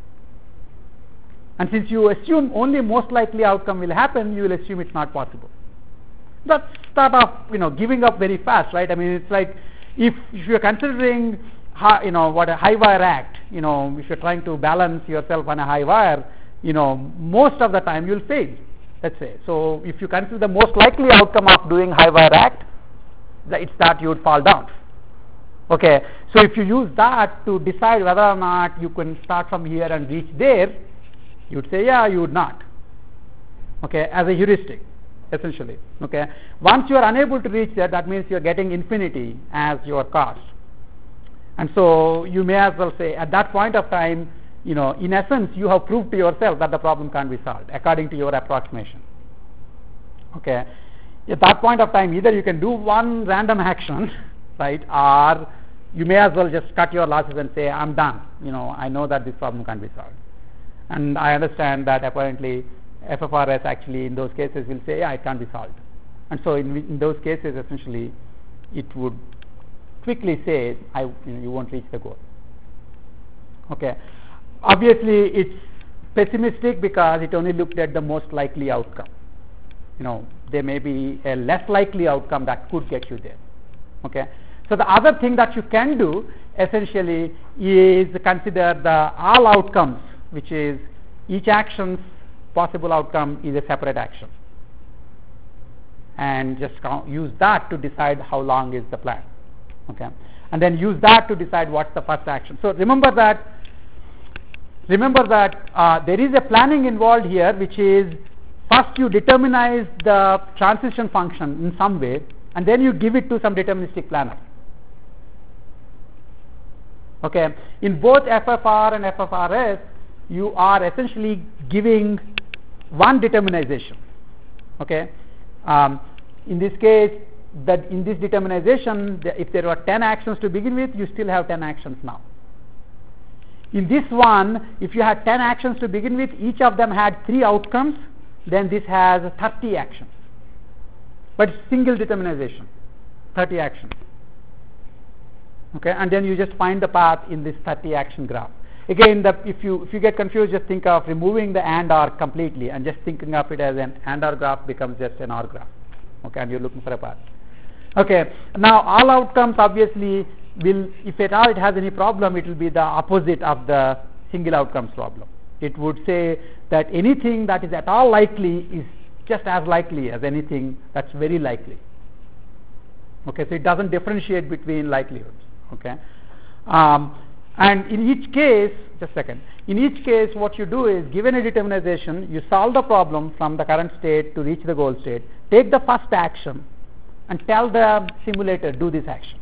S1: And since you assume only most likely outcome will happen, you will assume it's not possible. That's sort of, you know, giving up very fast, right? I mean, it's like if, if you're considering, high, you know, what a high wire act, you know, if you're trying to balance yourself on a high wire, you know, most of the time you'll fail, let's say. So if you consider the most likely outcome of doing high wire act, it's that you would fall down. Okay, so if you use that to decide whether or not you can start from here and reach there, you would say, yeah, you would not. Okay, as a heuristic, essentially. Okay, once you are unable to reach there, that means you are getting infinity as your cost. And so you may as well say, at that point of time, you know, in essence, you have proved to yourself that the problem can't be solved according to your approximation. Okay, at that point of time, either you can do one random action, right, or you may as well just cut your losses and say, I'm done. You know, I know that this problem can't be solved. And I understand that apparently F F R S actually in those cases will say, yeah, it can't be solved. And so in, in those cases, essentially, it would quickly say, I, you know, you won't reach the goal. Okay. Obviously, it's pessimistic because it only looked at the most likely outcome. You know, there may be a less likely outcome that could get you there. Okay. So the other thing that you can do essentially is consider the all outcomes, which is each action's possible outcome is a separate action, and just count, use that to decide how long is the plan. Okay, and then use that to decide what's the first action. So remember that remember that uh, there is a planning involved here, which is first you determinize the transition function in some way, and then you give it to some deterministic planner. Okay, in both F F R and F F R S, you are essentially giving one determinization. Okay, um, in this case, that in this determinization, the, if there were ten actions to begin with, you still have ten actions now. In this one, if you had ten actions to begin with, each of them had three outcomes, then this has thirty actions. But it's single determinization, thirty actions. Okay, and then you just find the path in this thirty action graph. Again, the, if you if you get confused, just think of removing the and or completely, and just thinking of it as an and or graph becomes just an or graph. Okay, and you're looking for a path. Okay, now all outcomes obviously will, if at all it has any problem, it will be the opposite of the single outcomes problem. It would say that anything that is at all likely is just as likely as anything that's very likely. Okay, so it doesn't differentiate between likelihoods. Okay, um, and in each case, just a second, in each case what you do is, given a determinization, you solve the problem from the current state to reach the goal state, take the first action and tell the simulator, do this action.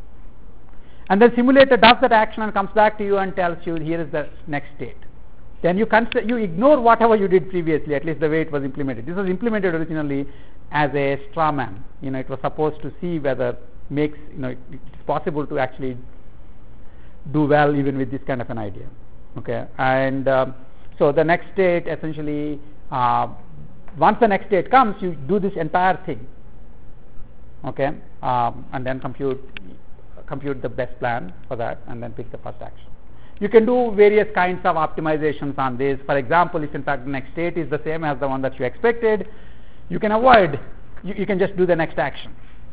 S1: And the simulator does that action and comes back to you and tells you, here is the next state. Then you consider, you ignore whatever you did previously, at least the way it was implemented. This was implemented originally as a straw man. You know, it was supposed to see whether makes, you know, it, it's possible to actually do well even with this kind of an idea. Okay, and um, so the next state essentially, uh, once the next state comes, you do this entire thing. Okay, um, and then compute compute the best plan for that, and then pick the first action. You can do various kinds of optimizations on this. For example, if in fact the next state is the same as the one that you expected, you can avoid, you, you can just do the next action.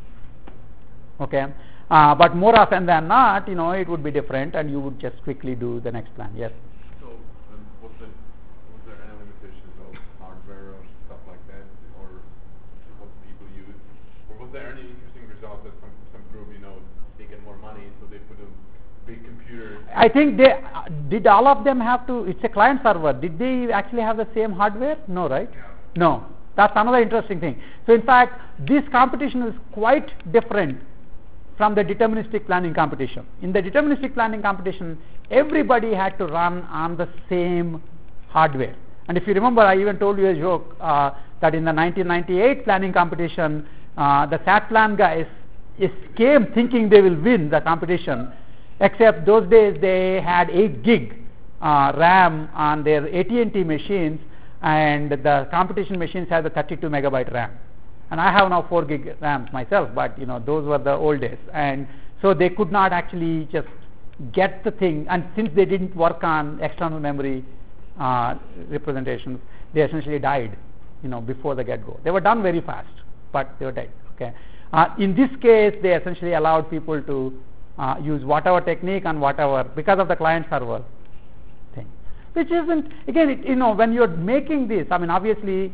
S1: Okay, uh, but more often than not, you know, it would be different, and you would just quickly do the next plan. Yes.
S3: So, um, was, the, was there any limitations of hardware or stuff like that, or what people use, or was there any interesting result that some some group, you know, they get more money, so they put a big computer?
S1: I think they uh, did. All of them have to. It's a client server. Did they actually have the same hardware? No, right?
S3: Yeah.
S1: No. That's another interesting thing. So, in fact, this competition is quite different from the deterministic planning competition. In the deterministic planning competition, everybody had to run on the same hardware. And if you remember, I even told you a joke uh, that in the nineteen ninety-eight planning competition, uh, the SATPlan guys is came thinking they will win the competition, except those days they had eight gig uh, RAM on their A T and T machines, and the competition machines have the thirty-two megabyte RAM. And I have now four gig RAMs myself, but you know those were the old days, and so they could not actually just get the thing. And since they didn't work on external memory uh, representations, they essentially died, you know, before the get-go. They were done very fast, but they were dead. Okay. Uh, in this case, they essentially allowed people to uh, use whatever technique and whatever because of the client server thing, which isn't again, it, you know, when you're making this. I mean, obviously.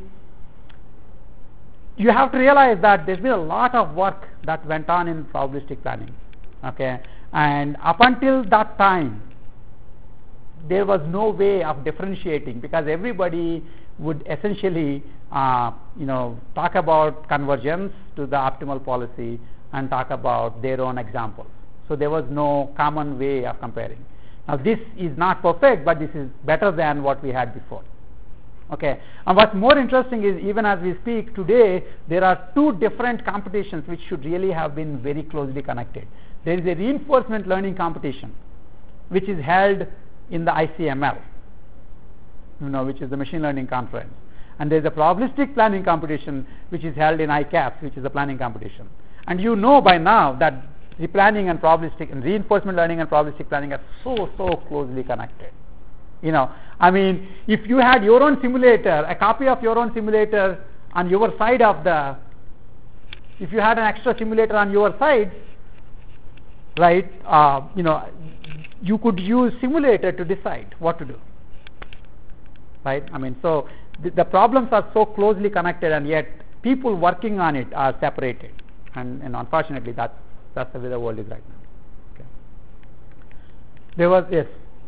S1: You have to realize that there's been a lot of work that went on in probabilistic planning, okay, and up until that time there was no way of differentiating because everybody would essentially uh, you know talk about convergence to the optimal policy and talk about their own examples. So there was no common way of comparing. Now this is not perfect, but this is better than what we had before. Okay, and what's more interesting is even as we speak today, there are two different competitions which should really have been very closely connected. There is a reinforcement learning competition, which is held in the I C M L, you know, which is the machine learning conference, and there is a probabilistic planning competition which is held in I CAPS, which is a planning competition. And you know by now that the planning and probabilistic and reinforcement learning and probabilistic planning are so so closely connected. You know, I mean, if you had your own simulator, a copy of your own simulator on your side of the, if you had an extra simulator on your side, right, uh, you know, you could use simulator to decide what to do, right? I mean, so the, the problems are so closely connected, and yet people working on it are separated, and, and unfortunately, that's that's the way the world is right now. Okay. There was yes.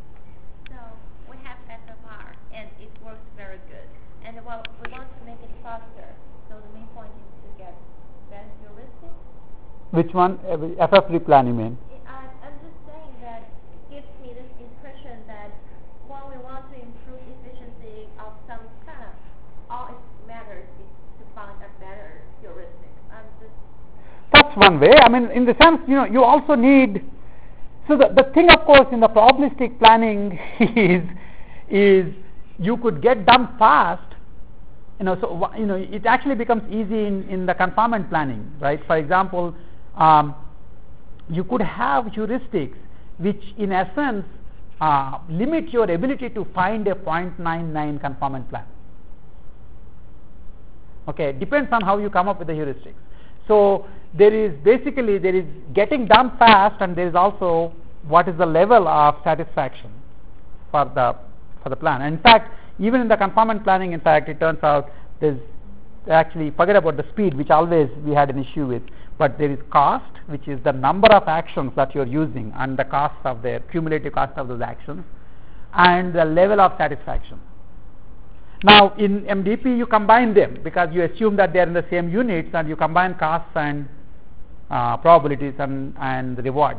S4: Well, we want to make it faster, so the main point is to get better heuristics.
S1: Which one? F F replan, you mean?
S4: I, I'm just saying that it gives me this impression that when we want to improve efficiency of some plan, all it matters is to find a better heuristic. I'm just.
S1: That's one way. I mean, in the sense, you know, you also need. So the the thing, of course, in the probabilistic planning is is you could get done fast. You know, so you know, it actually becomes easy in, in the conformant planning, right? For example, um, you could have heuristics which, in essence, uh, limit your ability to find a zero point nine nine conformant plan. Okay, depends on how you come up with the heuristics. So there is basically there is getting done fast, and there is also what is the level of satisfaction for the for the plan. And in fact, even in the conformant planning, in fact, it turns out there's actually, forget about the speed, which always we had an issue with, but there is cost, which is the number of actions that you're using and the cost of the cumulative cost of those actions, and the level of satisfaction. Now, in M D P, you combine them because you assume that they are in the same units, and you combine costs and uh, probabilities and, and rewards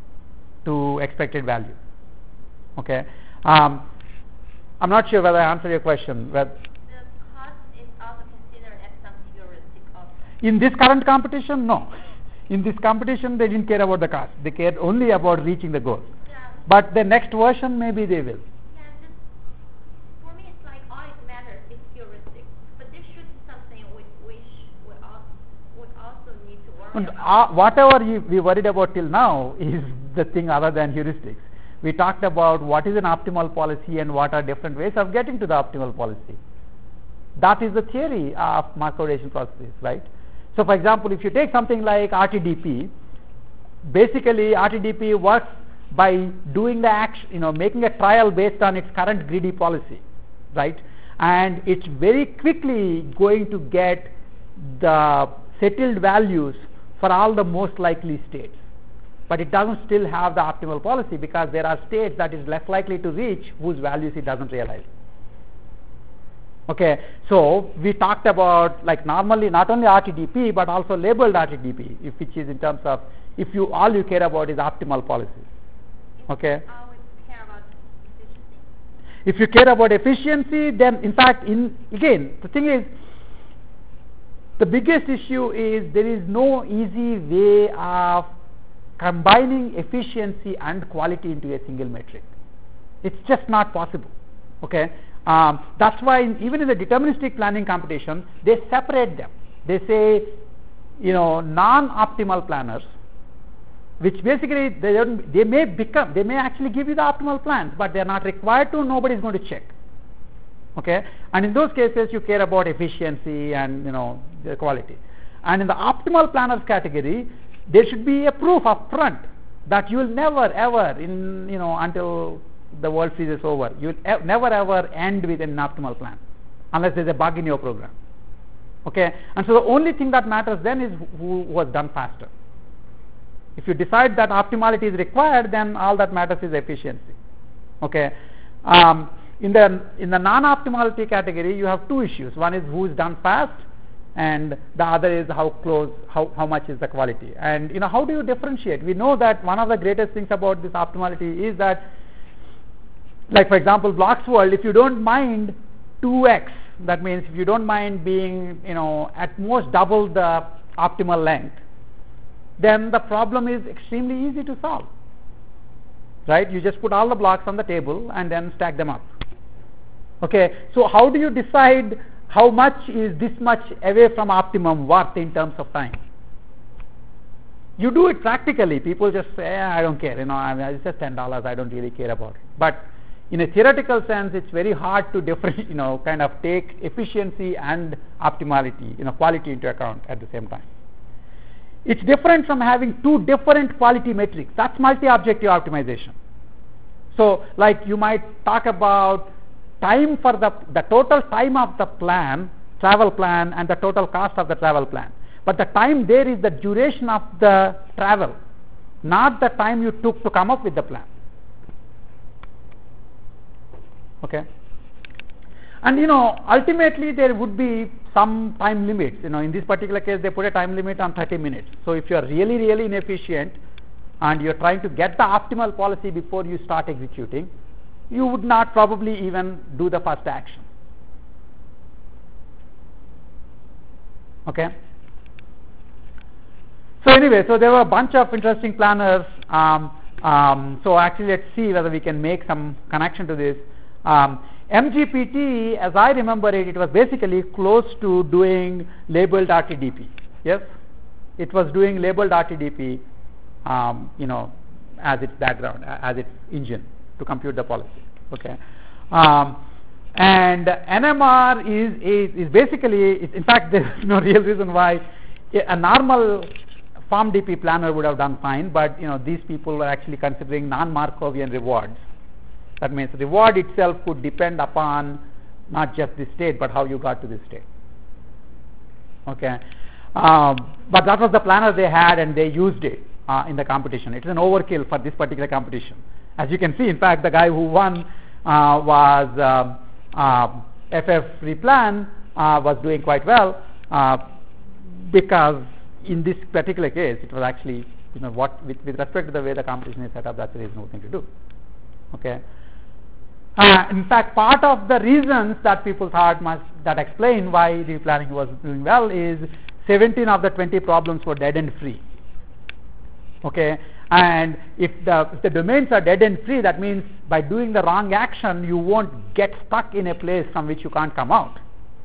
S1: to expected value. Okay. Um, I'm not sure whether I answered your question. Whether
S4: the cost is also considered as some heuristic also.
S1: In this current competition, no. In this competition, they didn't care about the cost. They cared only about reaching the goal.
S4: Yeah.
S1: But the next version, maybe they will.
S4: Yeah, just, for me, it's like all it matters is heuristic. But this should be something we, we, sh- we, al- we also need to worry
S1: And
S4: about.
S1: uh, whatever you, we worried about till now is the thing other than heuristics. We talked about what is an optimal policy and what are different ways of getting to the optimal policy. That is the theory of Markov adaptation processes, right? So, for example, if you take something like R T D P, basically R T D P works by doing the action, you know, making a trial based on its current greedy policy, right? And it's very quickly going to get the settled values for all the most likely states. But it doesn't still have the optimal policy because there are states that is less likely to reach whose values it doesn't realize. Okay, so we talked about like normally not only R T D P but also labeled R T D P, if, which is in terms of if you all you care about is optimal policies. Okay.
S4: Always care about efficiency.
S1: If you care about efficiency, then in fact, in again the thing is, the biggest issue is there is no easy way of combining efficiency and quality into a single metric. It's just not possible. Okay, um, that's why in, even in the deterministic planning computation, they separate them. They say, you know, non-optimal planners, which basically they don't, they may become, they may actually give you the optimal plans, but they are not required to. Nobody is going to check. Okay, and in those cases, you care about efficiency and, you know, the quality. And in the optimal planners category, there should be a proof up front that you will never ever, in, you know, until the world freezes over, you will e- never ever end with an optimal plan, unless there is a bug in your program. Okay, and so the only thing that matters then is who was done faster. If you decide that optimality is required, then all that matters is efficiency. Okay, um, in the in the non-optimality category, you have two issues. One is who is done fast, and the other is how close, how how much is the quality. And, you know, how do you differentiate? We know that one of the greatest things about this optimality is that, like for example, Block's World, if you don't mind two x, that means if you don't mind being, you know, at most double the optimal length, then the problem is extremely easy to solve, right? You just put all the blocks on the table and then stack them up. Okay, so how do you decide how much is this much away from optimum worth in terms of time? You do it practically. People just say, eh, I don't care, you know, I mean, it's just ten dollars, I don't really care about it. But in a theoretical sense, it's very hard to different, you know, kind of take efficiency and optimality, you know, quality into account at the same time. It's different from having two different quality metrics. That's multi-objective optimization. So, like, you might talk about time for the, the total time of the plan, travel plan, and the total cost of the travel plan. But the time there is the duration of the travel, not the time you took to come up with the plan. Okay, and, you know, ultimately there would be some time limits. You know, in this particular case, they put a time limit on thirty minutes. So if you are really, really inefficient and you are trying to get the optimal policy before you start executing, you would not probably even do the first action. Okay. So anyway, so there were a bunch of interesting planners. Um, um, so actually, let's see whether we can make some connection to this. Um, M G P T, as I remember it, it was basically close to doing labeled R T D P. Yes, it was doing labeled R T D P, um, you know, as its background, as its engine to compute the policy. Okay, um, and N M R is is, is basically, is, in fact, there is no real reason why a normal Form D P planner would have done fine, but, you know, these people were actually considering non-Markovian rewards. That means reward itself could depend upon not just the state, but how you got to this state. Okay, um, but that was the planner they had, and they used it uh, in the competition. It is an overkill for this particular competition. As you can see, in fact, the guy who won uh, was uh, uh, F F Replan uh, was doing quite well uh, because in this particular case, it was actually, you know, what with, with respect to the way the competition is set up, that's a reasonable thing to do. Okay. Uh, in fact, part of the reasons that people thought must that explain why the planning was doing well is seventeen of the twenty problems were dead end free. Okay, and if the if the domains are dead end free, that means by doing the wrong action, you won't get stuck in a place from which you can't come out.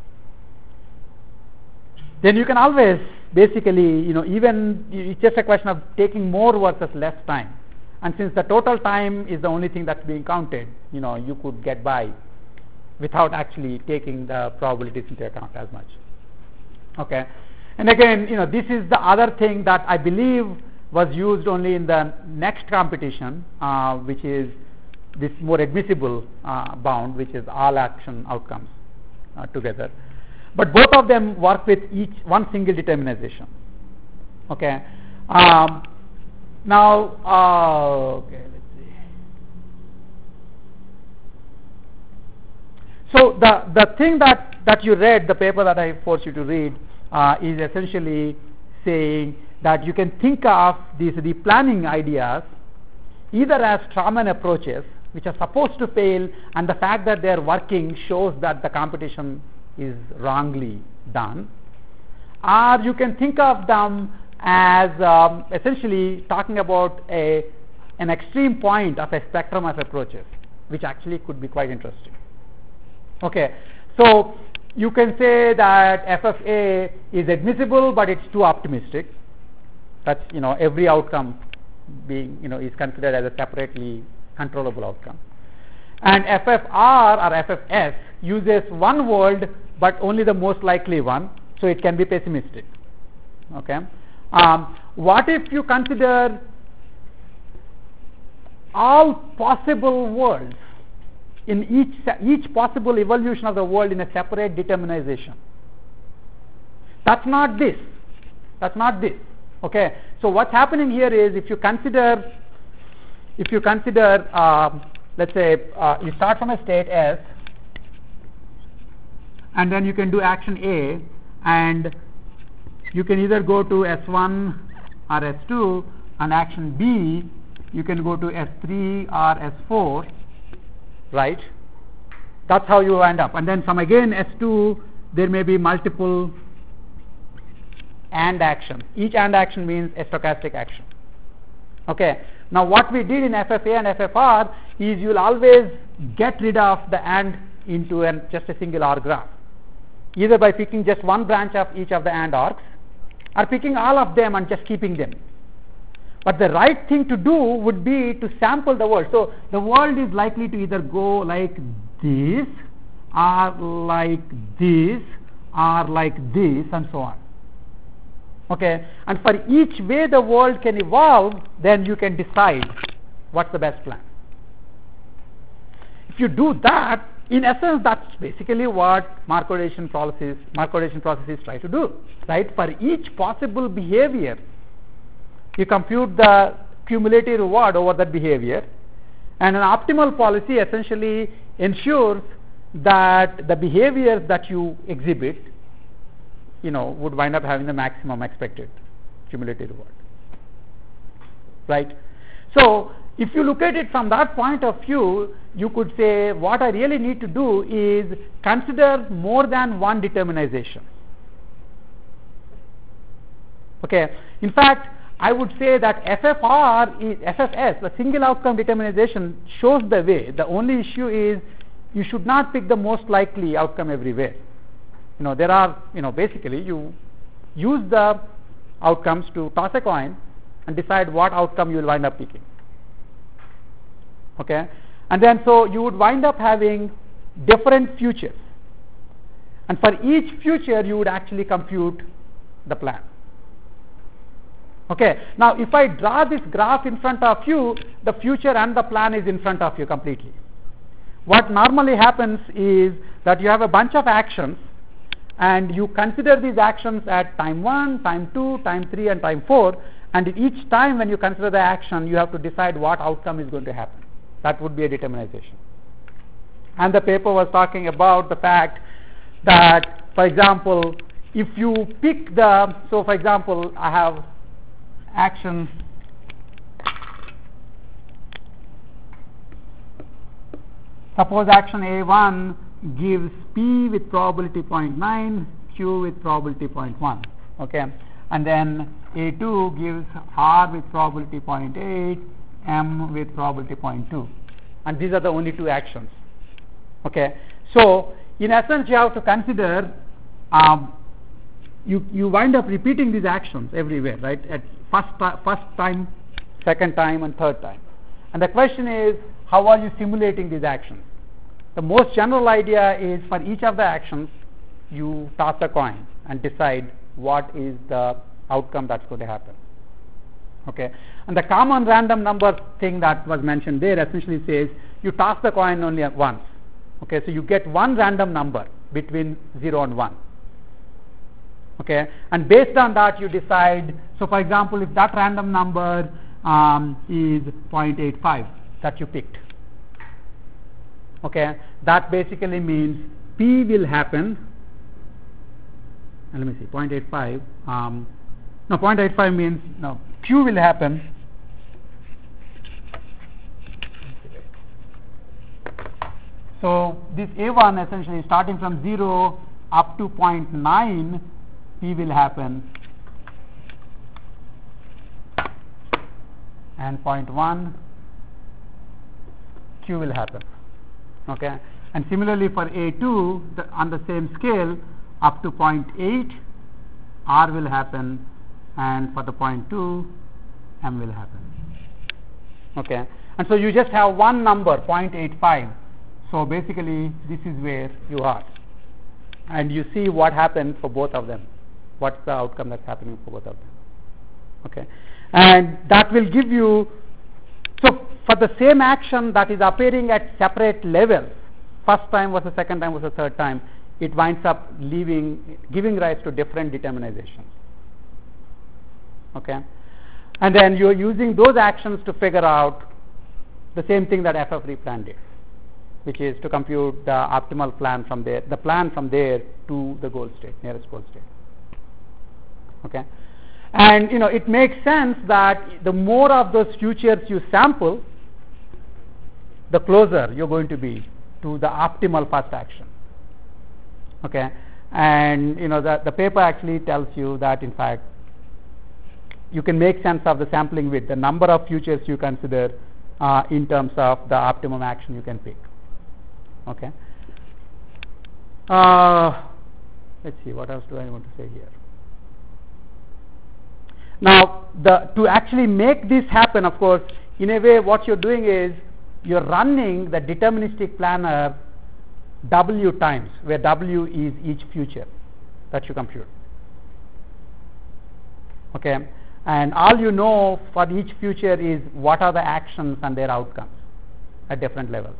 S1: Then you can always basically, you know, even it's just a question of taking more versus less time. And since the total time is the only thing that's being counted, you know, you could get by without actually taking the probabilities into account as much. Okay, and again, you know, this is the other thing that I believe was used only in the next competition, uh, which is this more admissible uh, bound, which is all action outcomes uh, together. But both of them work with each one single determinization. Okay. Um, now, uh, okay, let's see. So the the thing that that you read, the paper that I forced you to read, uh, is essentially saying that you can think of these replanning ideas either as Strawman approaches, which are supposed to fail, and the fact that they are working shows that the competition is wrongly done, or you can think of them as um, essentially talking about a an extreme point of a spectrum of approaches. which actually could be quite interesting. Okay, so you can say that F F A is admissible, but it's too optimistic. That's, you know, every outcome being, you know, is considered as a separately controllable outcome. And F F R or F F S uses one world, but only the most likely one, so it can be pessimistic. Okay. Um, what if you consider all possible worlds in each each possible evolution of the world in a separate determinization? That's not this. That's not this. Okay. So what's happening here is, if you consider, if you consider, uh, let's say uh, you start from a state S, and then you can do action A, and you can either go to S one or S two, and action B you can go to S three or S four, right? That's how you end up. And then from again S two, there may be multiple AND actions. Each AND action means a stochastic action. Okay. Now what we did in F F A and F F R is, you will always get rid of the AND into an, just a single R graph, either by picking just one branch of each of the AND arcs, or picking all of them and just keeping them. But the right thing to do would be to sample the world. So the world is likely to either go like this, or like this, or like this, and so on. Okay, and for each way the world can evolve, then you can decide what's the best plan. If you do that, in essence, that's basically what Markov-Radiation processes, Markov-Radiation processes try to do, right? For each possible behavior, you compute the cumulative reward over that behavior, and an optimal policy essentially ensures that the behaviors that you exhibit, you know, would wind up having the maximum expected cumulative reward, right? So if you look at it from that point of view, you could say, what I really need to do is consider more than one determinization. Okay, in fact, I would say that F F R is F F S, the single outcome determinization, shows the way. The only issue is, you should not pick the most likely outcome everywhere. You know, there are, you know, basically you use the outcomes to toss a coin and decide what outcome you will wind up picking. Okay, and then so you would wind up having different futures, and for each future you would actually compute the plan. Okay, now if I draw this graph in front of you, the future and the plan is in front of you completely. What normally happens is that you have a bunch of actions, and you consider these actions at time one, time two, time three, and time four, and at each time when you consider the action, you have to decide what outcome is going to happen. That would be a determinization. And the paper was talking about the fact that, for example, if you pick the, so for example, I have action suppose action A one gives P with probability zero point nine, Q with probability zero point one, okay, and then A two gives R with probability zero point eight, M with probability zero point two, and these are the only two actions. Okay, so in essence you have to consider um, you you wind up repeating these actions everywhere, right, at first first time, second time, and third time, and the question is, how are you simulating these actions? The most general idea is, for each of the actions you toss a coin and decide what is the outcome that's going to happen. Okay, and the common random number thing that was mentioned there essentially says you toss the coin only once. Okay, so you get one random number between zero and one. Okay, and based on that you decide, so for example, if that random number um, is zero point eight five that you picked, okay, that basically means P will happen, and let me see, zero point eight five, um, no, zero point eight five means, no, Q will happen so this A one essentially starting from zero up to zero point nine, P will happen, and zero point one, Q will happen. Okay, and similarly for A two, the, on the same scale, up to zero point eight, R will happen, and for the zero point two, M will happen. Okay, and so you just have one number, zero point eight five. So basically, this is where you are, and you see what happens for both of them. What's the outcome that's happening for both of them? Okay, and that will give you. So for the same action that is appearing at separate levels, first time versus second time versus third time, it winds up leaving, giving rise to different determinizations. Okay, and then you are using those actions to figure out the same thing that F F replan did, which is to compute the optimal plan from there, the plan from there to the goal state, nearest goal state. Okay, and you know it makes sense that the more of those futures you sample, the closer you're going to be to the optimal first action. Okay, and you know the the paper actually tells you that in fact you can make sense of the sampling width, the number of futures you consider uh, in terms of the optimum action you can pick. Okay, uh, let's see, what else do I want to say here. Now, the, to actually make this happen, of course, in a way what you're doing is you're running the deterministic planner W times, where W is each future that you compute. Okay, and all you know for each future is what are the actions and their outcomes at different levels.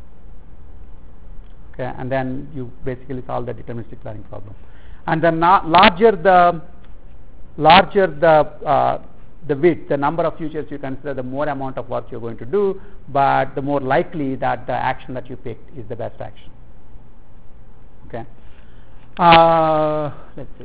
S1: Okay, and then you basically solve the deterministic planning problem. And the na- larger the larger the uh, the width, the number of futures you consider, the more amount of work you're going to do, but the more likely that the action that you picked is the best action. Okay, uh, let's see.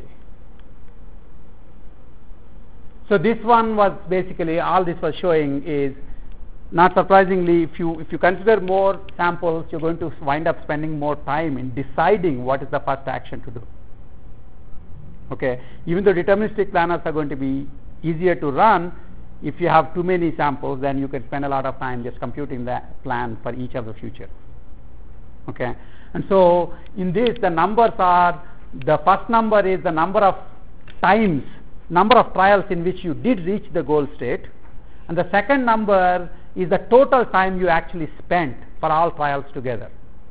S1: So this one was basically, all this was showing is, not surprisingly, if you if you consider more samples, you're going to wind up spending more time in deciding what is the first action to do. Okay, even though deterministic planners are going to be easier to run, if you have too many samples, then you can spend a lot of time just computing the plan for each of the futures. Okay, and so in this, the numbers are, the first number is the number of times, number of trials in which you did reach the goal state, and the second number is the total time you actually spent for all trials together.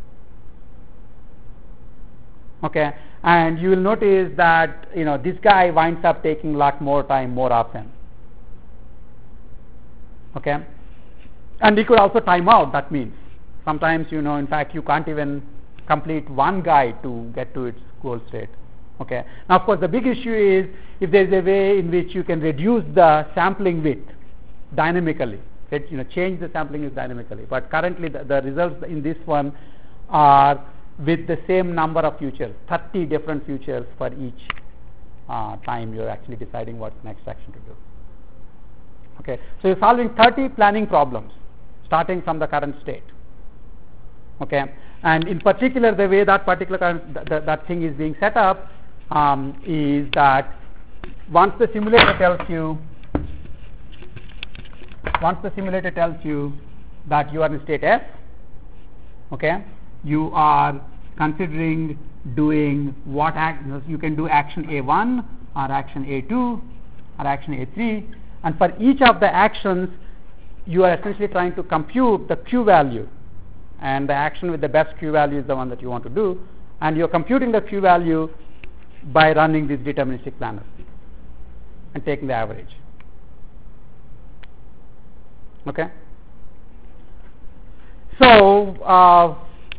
S1: Okay, and you will notice that you know this guy winds up taking a lot more time more often. Okay, and he could also time out. That means sometimes you know in fact you can't even complete one guide to get to its goal state. Okay, now of course the big issue is if there is a way in which you can reduce the sampling width dynamically, that you know change the sampling width dynamically. But currently the, the results in this one are with the same number of futures, thirty different futures for each uh, time you're actually deciding what's the next action to do. Okay, so you're solving thirty planning problems starting from the current state. Okay, and in particular the way that particular current, th- th- that thing is being set up um, is that once the simulator tells you once the simulator tells you that you are in state F, okay, you are considering doing what act, you can do action A one or action A two or action A three, and for each of the actions you are essentially trying to compute the Q value, and the action with the best Q value is the one that you want to do, and you're computing the Q value by running this deterministic planner and taking the average. Okay, so uh,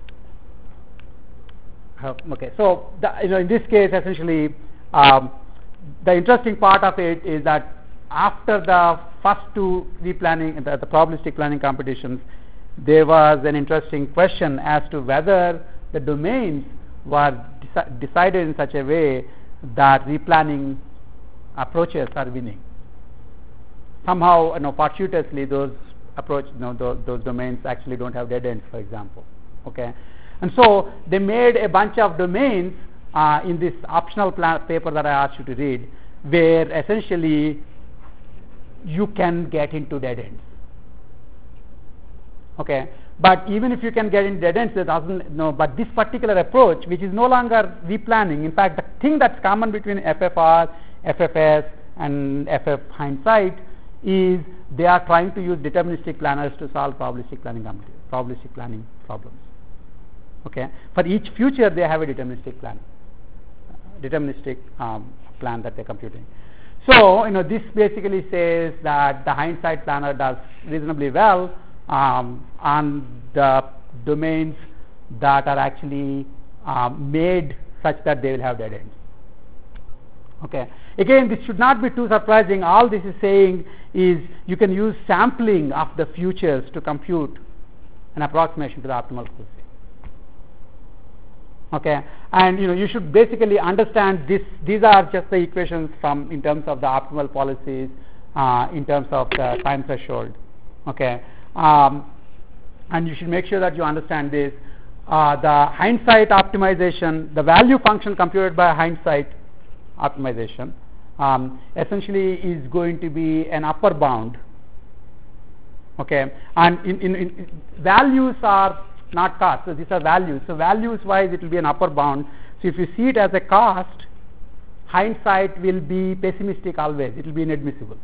S1: okay, so the, you know in this case essentially um, the interesting part of it is that after the first two replanning, the, the probabilistic planning competitions, there was an interesting question as to whether the domains were deci- decided in such a way that replanning approaches are winning. Somehow, you know, fortuitously, those approach, you know, those, those domains actually don't have dead ends, for example. Okay, and so they made a bunch of domains uh, in this optional plan- paper that I asked you to read, where essentially you can get into dead ends. Okay, But even if you can get in dead ends, it doesn't, no, but this particular approach, which is no longer replanning, in fact, the thing that's common between F F R, F F S, and F F hindsight is they are trying to use deterministic planners to solve probabilistic planning, probabilistic planning problems. Okay, for each future they have a deterministic plan, deterministic um, plan that they're computing. So, you know, this basically says that the hindsight planner does reasonably well um, on the domains that are actually um, made such that they will have dead ends. Okay. Again, this should not be too surprising. All this is saying is you can use sampling of the futures to compute an approximation to the optimal policy. Okay, and you know you should basically understand this. These are just the equations from in terms of the optimal policies, uh, in terms of the time threshold. Okay, um, and you should make sure that you understand this. Uh, the hindsight optimization, the value function computed by hindsight optimization, um, essentially is going to be an upper bound. Okay, and in, in, in values are not cost, so these are values. So values wise it will be an upper bound. So if you see it as a cost, hindsight will be pessimistic always, it will be inadmissible.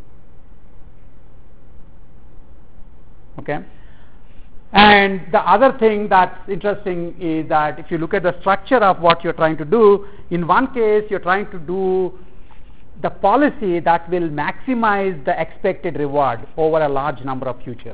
S1: Okay, and the other thing that's interesting is that if you look at the structure of what you're trying to do, in one case you're trying to do the policy that will maximize the expected reward over a large number of futures.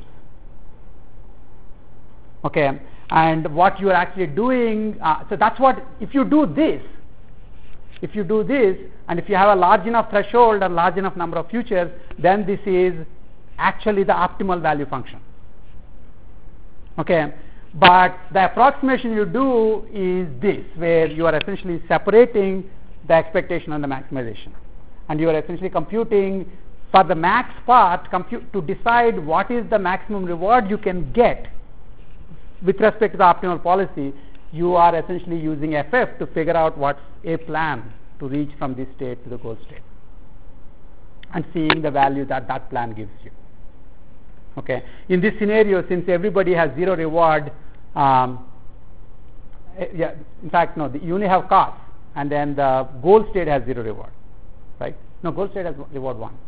S1: Okay, and what you are actually doing, uh, so that's what, if you do this, if you do this, and if you have a large enough threshold and large enough number of futures, then this is actually the optimal value function. Okay, but the approximation you do is this, where you are essentially separating the expectation and the maximization, and you are essentially computing for the max part, compute to decide what is the maximum reward you can get with respect to the optimal policy. You are essentially using F F to figure out what's a plan to reach from this state to the goal state, and seeing the value that that plan gives you. Okay, in this scenario, since everybody has zero reward, um, yeah, in fact no, the, you only have cost, and then the goal state has zero reward, right? No, goal state has reward one.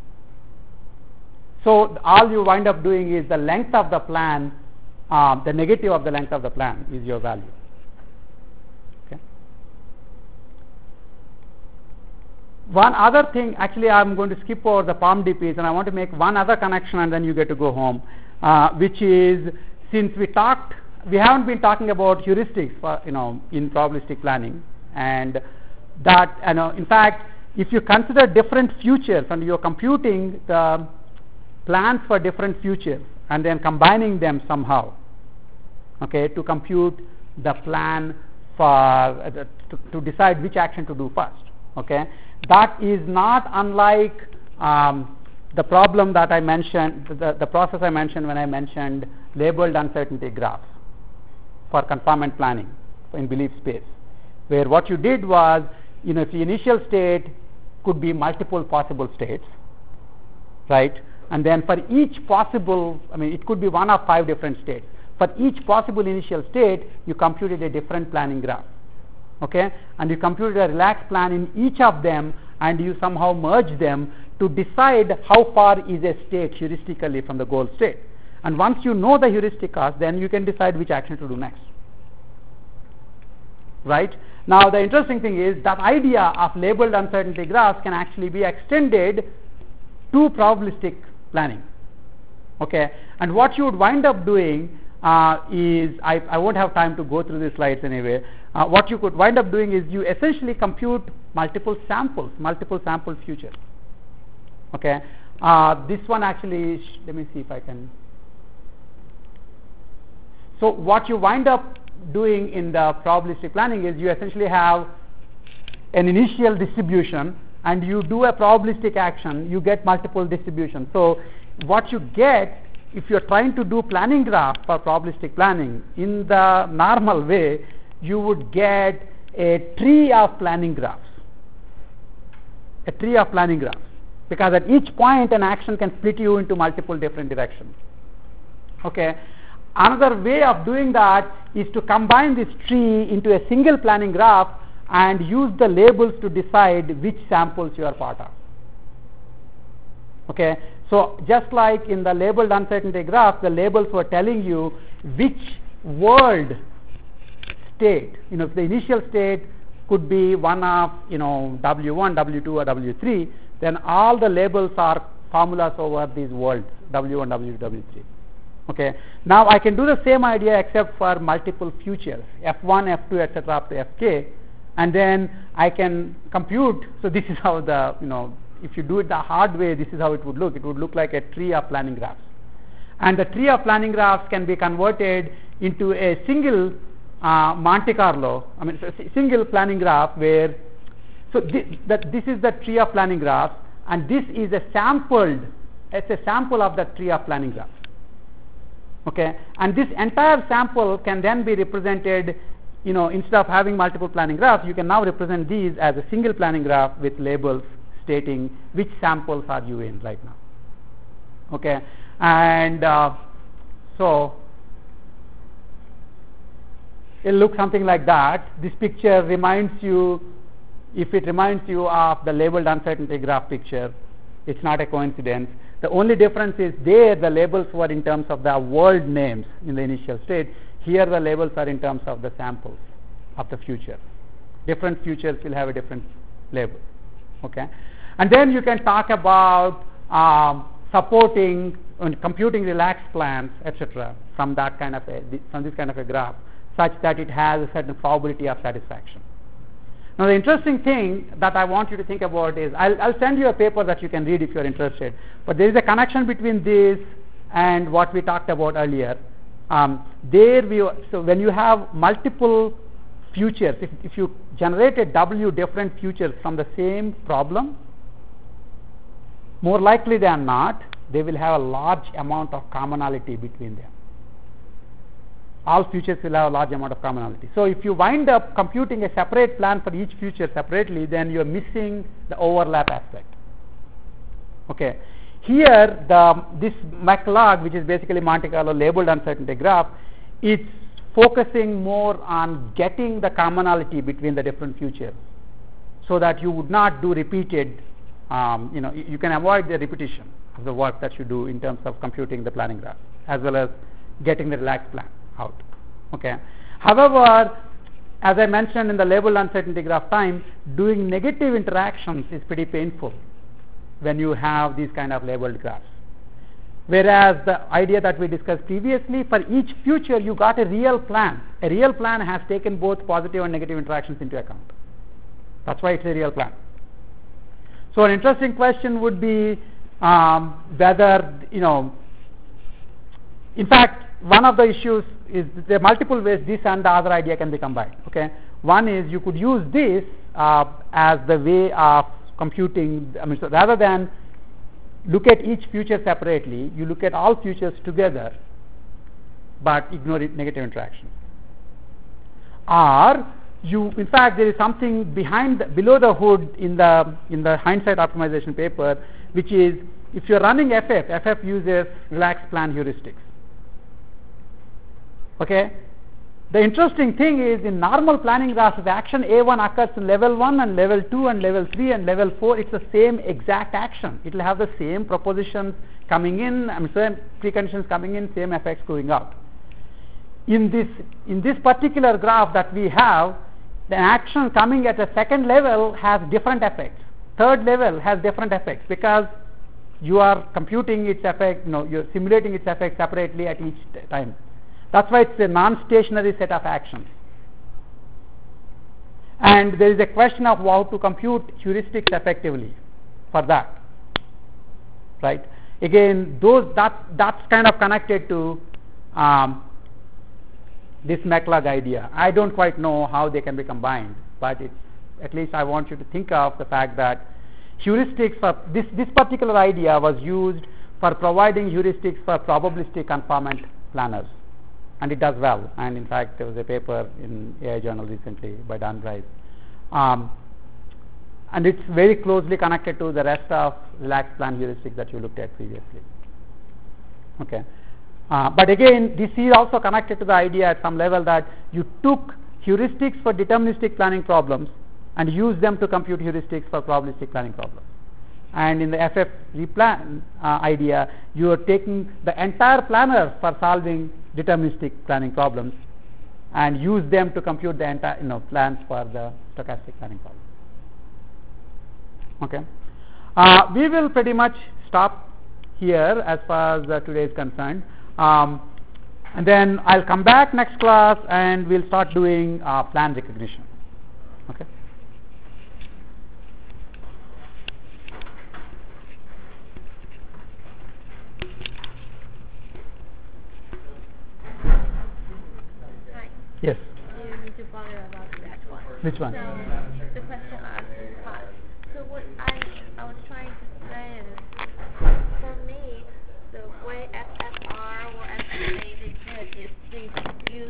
S1: So all you wind up doing is the length of the plan, um, the negative of the length of the plan is your value. Okay. One other thing, actually I'm going to skip over the POMDPs, and I want to make one other connection and then you get to go home, uh, which is, since we talked, we haven't been talking about heuristics for, you know, in probabilistic planning, and that, you know, in fact, if you consider different futures and you're computing the plans for different futures and then combining them somehow, okay, to compute the plan for, uh, to, to decide which action to do first, okay, that is not unlike um, the problem that I mentioned, the, the process I mentioned when I mentioned labeled uncertainty graphs for conformant planning in belief space, where what you did was, you know, if the initial state could be multiple possible states, right, and then for each possible, I mean, it could be one of five different states. For each possible initial state, you computed a different planning graph. Okay, and you computed a relaxed plan in each of them, and you somehow merge them to decide how far is a state heuristically from the goal state. And once you know the heuristic cost, then you can decide which action to do next. Right? Now the interesting thing is that idea of labeled uncertainty graphs can actually be extended to probabilistic planning. Okay, and what you would wind up doing uh, is, I, I won't have time to go through the slides anyway. Uh, what you could wind up doing is you essentially compute multiple samples, multiple sample futures. Okay, uh, this one actually, sh- let me see if I can. So what you wind up doing in the probabilistic planning is you essentially have an initial distribution, and you do a probabilistic action, you get multiple distributions. So what you get, if you're trying to do planning graph for probabilistic planning in the normal way, you would get a tree of planning graphs, a tree of planning graphs, because at each point an action can split you into multiple different directions. Okay, another way of doing that is to combine this tree into a single planning graph and use the labels to decide which samples you are part of. Okay, so just like in the labeled uncertainty graph, the labels were telling you which world state, you know, if the initial state could be one of, you know, W one, W two, or W three, then all the labels are formulas over these worlds, W one, W two, W three. Okay, now I can do the same idea except for multiple futures, F one, F two, et cetera up to F k, and then I can compute. So this is how the, you know, if you do it the hard way, this is how it would look. It would look like a tree of planning graphs. And the tree of planning graphs can be converted into a single uh, Monte Carlo, I mean, a single planning graph where, so thi- that this is the tree of planning graphs, and this is a sampled, it's a sample of the tree of planning graphs. Okay, and this entire sample can then be represented, you know, instead of having multiple planning graphs, you can now represent these as a single planning graph with labels stating which samples are you in right now. Okay, and uh, so it'll look something like that. This picture reminds you, if it reminds you of the labeled uncertainty graph picture, it's not a coincidence. The only difference is there the labels were in terms of the world names in the initial state. Here the labels are in terms of the samples of the future. Different futures will have a different label. Okay, and then you can talk about um, supporting and computing relaxed plans, et cetera, from that kind of a, from this kind of a graph, such that it has a certain probability of satisfaction. Now, the interesting thing that I want you to think about is, I'll, I'll send you a paper that you can read if you're interested, but there is a connection between this and what we talked about earlier. Um, there we, so when you have multiple futures, if, if you generated W different futures from the same problem, more likely than not, they will have a large amount of commonality between them. All futures will have a large amount of commonality. So if you wind up computing a separate plan for each future separately, then you are missing the overlap aspect. Okay. Here, the this MacLog, which is basically Monte Carlo labeled uncertainty graph, it's focusing more on getting the commonality between the different futures, so that you would not do repeated. Um, you know, you can avoid the repetition of the work that you do in terms of computing the planning graph, as well as getting the relaxed plan out. Okay. However, as I mentioned in the labeled uncertainty graph time, doing negative interactions is pretty painful when you have these kind of labeled graphs. Whereas the idea that we discussed previously, for each future you got a real plan. A real plan has taken both positive and negative interactions into account. That's why it's a real plan. So an interesting question would be um, whether, you know, in fact, one of the issues is there are multiple ways this and the other idea can be combined. Okay, one is you could use this uh, as the way of computing. I mean, so rather than look at each future separately, you look at all futures together, but ignore negative interactions. Or you, in fact, there is something behind, the, below the hood in the in the hindsight optimization paper, which is if you are running F F, F F uses relaxed plan heuristics. Okay, the interesting thing is in normal planning graphs, if action A one occurs in level one and level two and level three and level four, it's the same exact action. It will have the same propositions coming in, I mean, same preconditions coming in, same effects going out. In this in this particular graph that we have, the action coming at a second level has different effects. Third level has different effects because you are computing its effect, you know, you're simulating its effect separately at each time. That's why it's a non-stationary set of actions. And there is a question of how to compute heuristics effectively for that. Right? Again, those that that's kind of connected to um, this MacLog idea. I don't quite know how they can be combined, but it's, at least I want you to think of the fact that heuristics for this this particular idea was used for providing heuristics for probabilistic conformant planners. And it does well. And in fact, there was a paper in A I Journal recently by Dan Bryce. Um, and it's very closely connected to the rest of relaxed plan heuristics that you looked at previously. Okay. Uh, but again, this is also connected to the idea at some level that you took heuristics for deterministic planning problems and used them to compute heuristics for probabilistic planning problems. And in the F F replan uh, idea, you are taking the entire planner for solving deterministic planning problems and use them to compute the entire you know plans for the stochastic planning problem. Okay, uh, we will pretty much stop here as far as uh, today is concerned, um, and then I'll come back next class and we'll start doing uh, plan recognition. Okay.
S4: Hi.
S1: Yes.
S4: You need to bother about that one.
S1: Which one?
S4: So the question asked in class. So what I I was trying to say is, for me, the way F F R or F P A they did is they use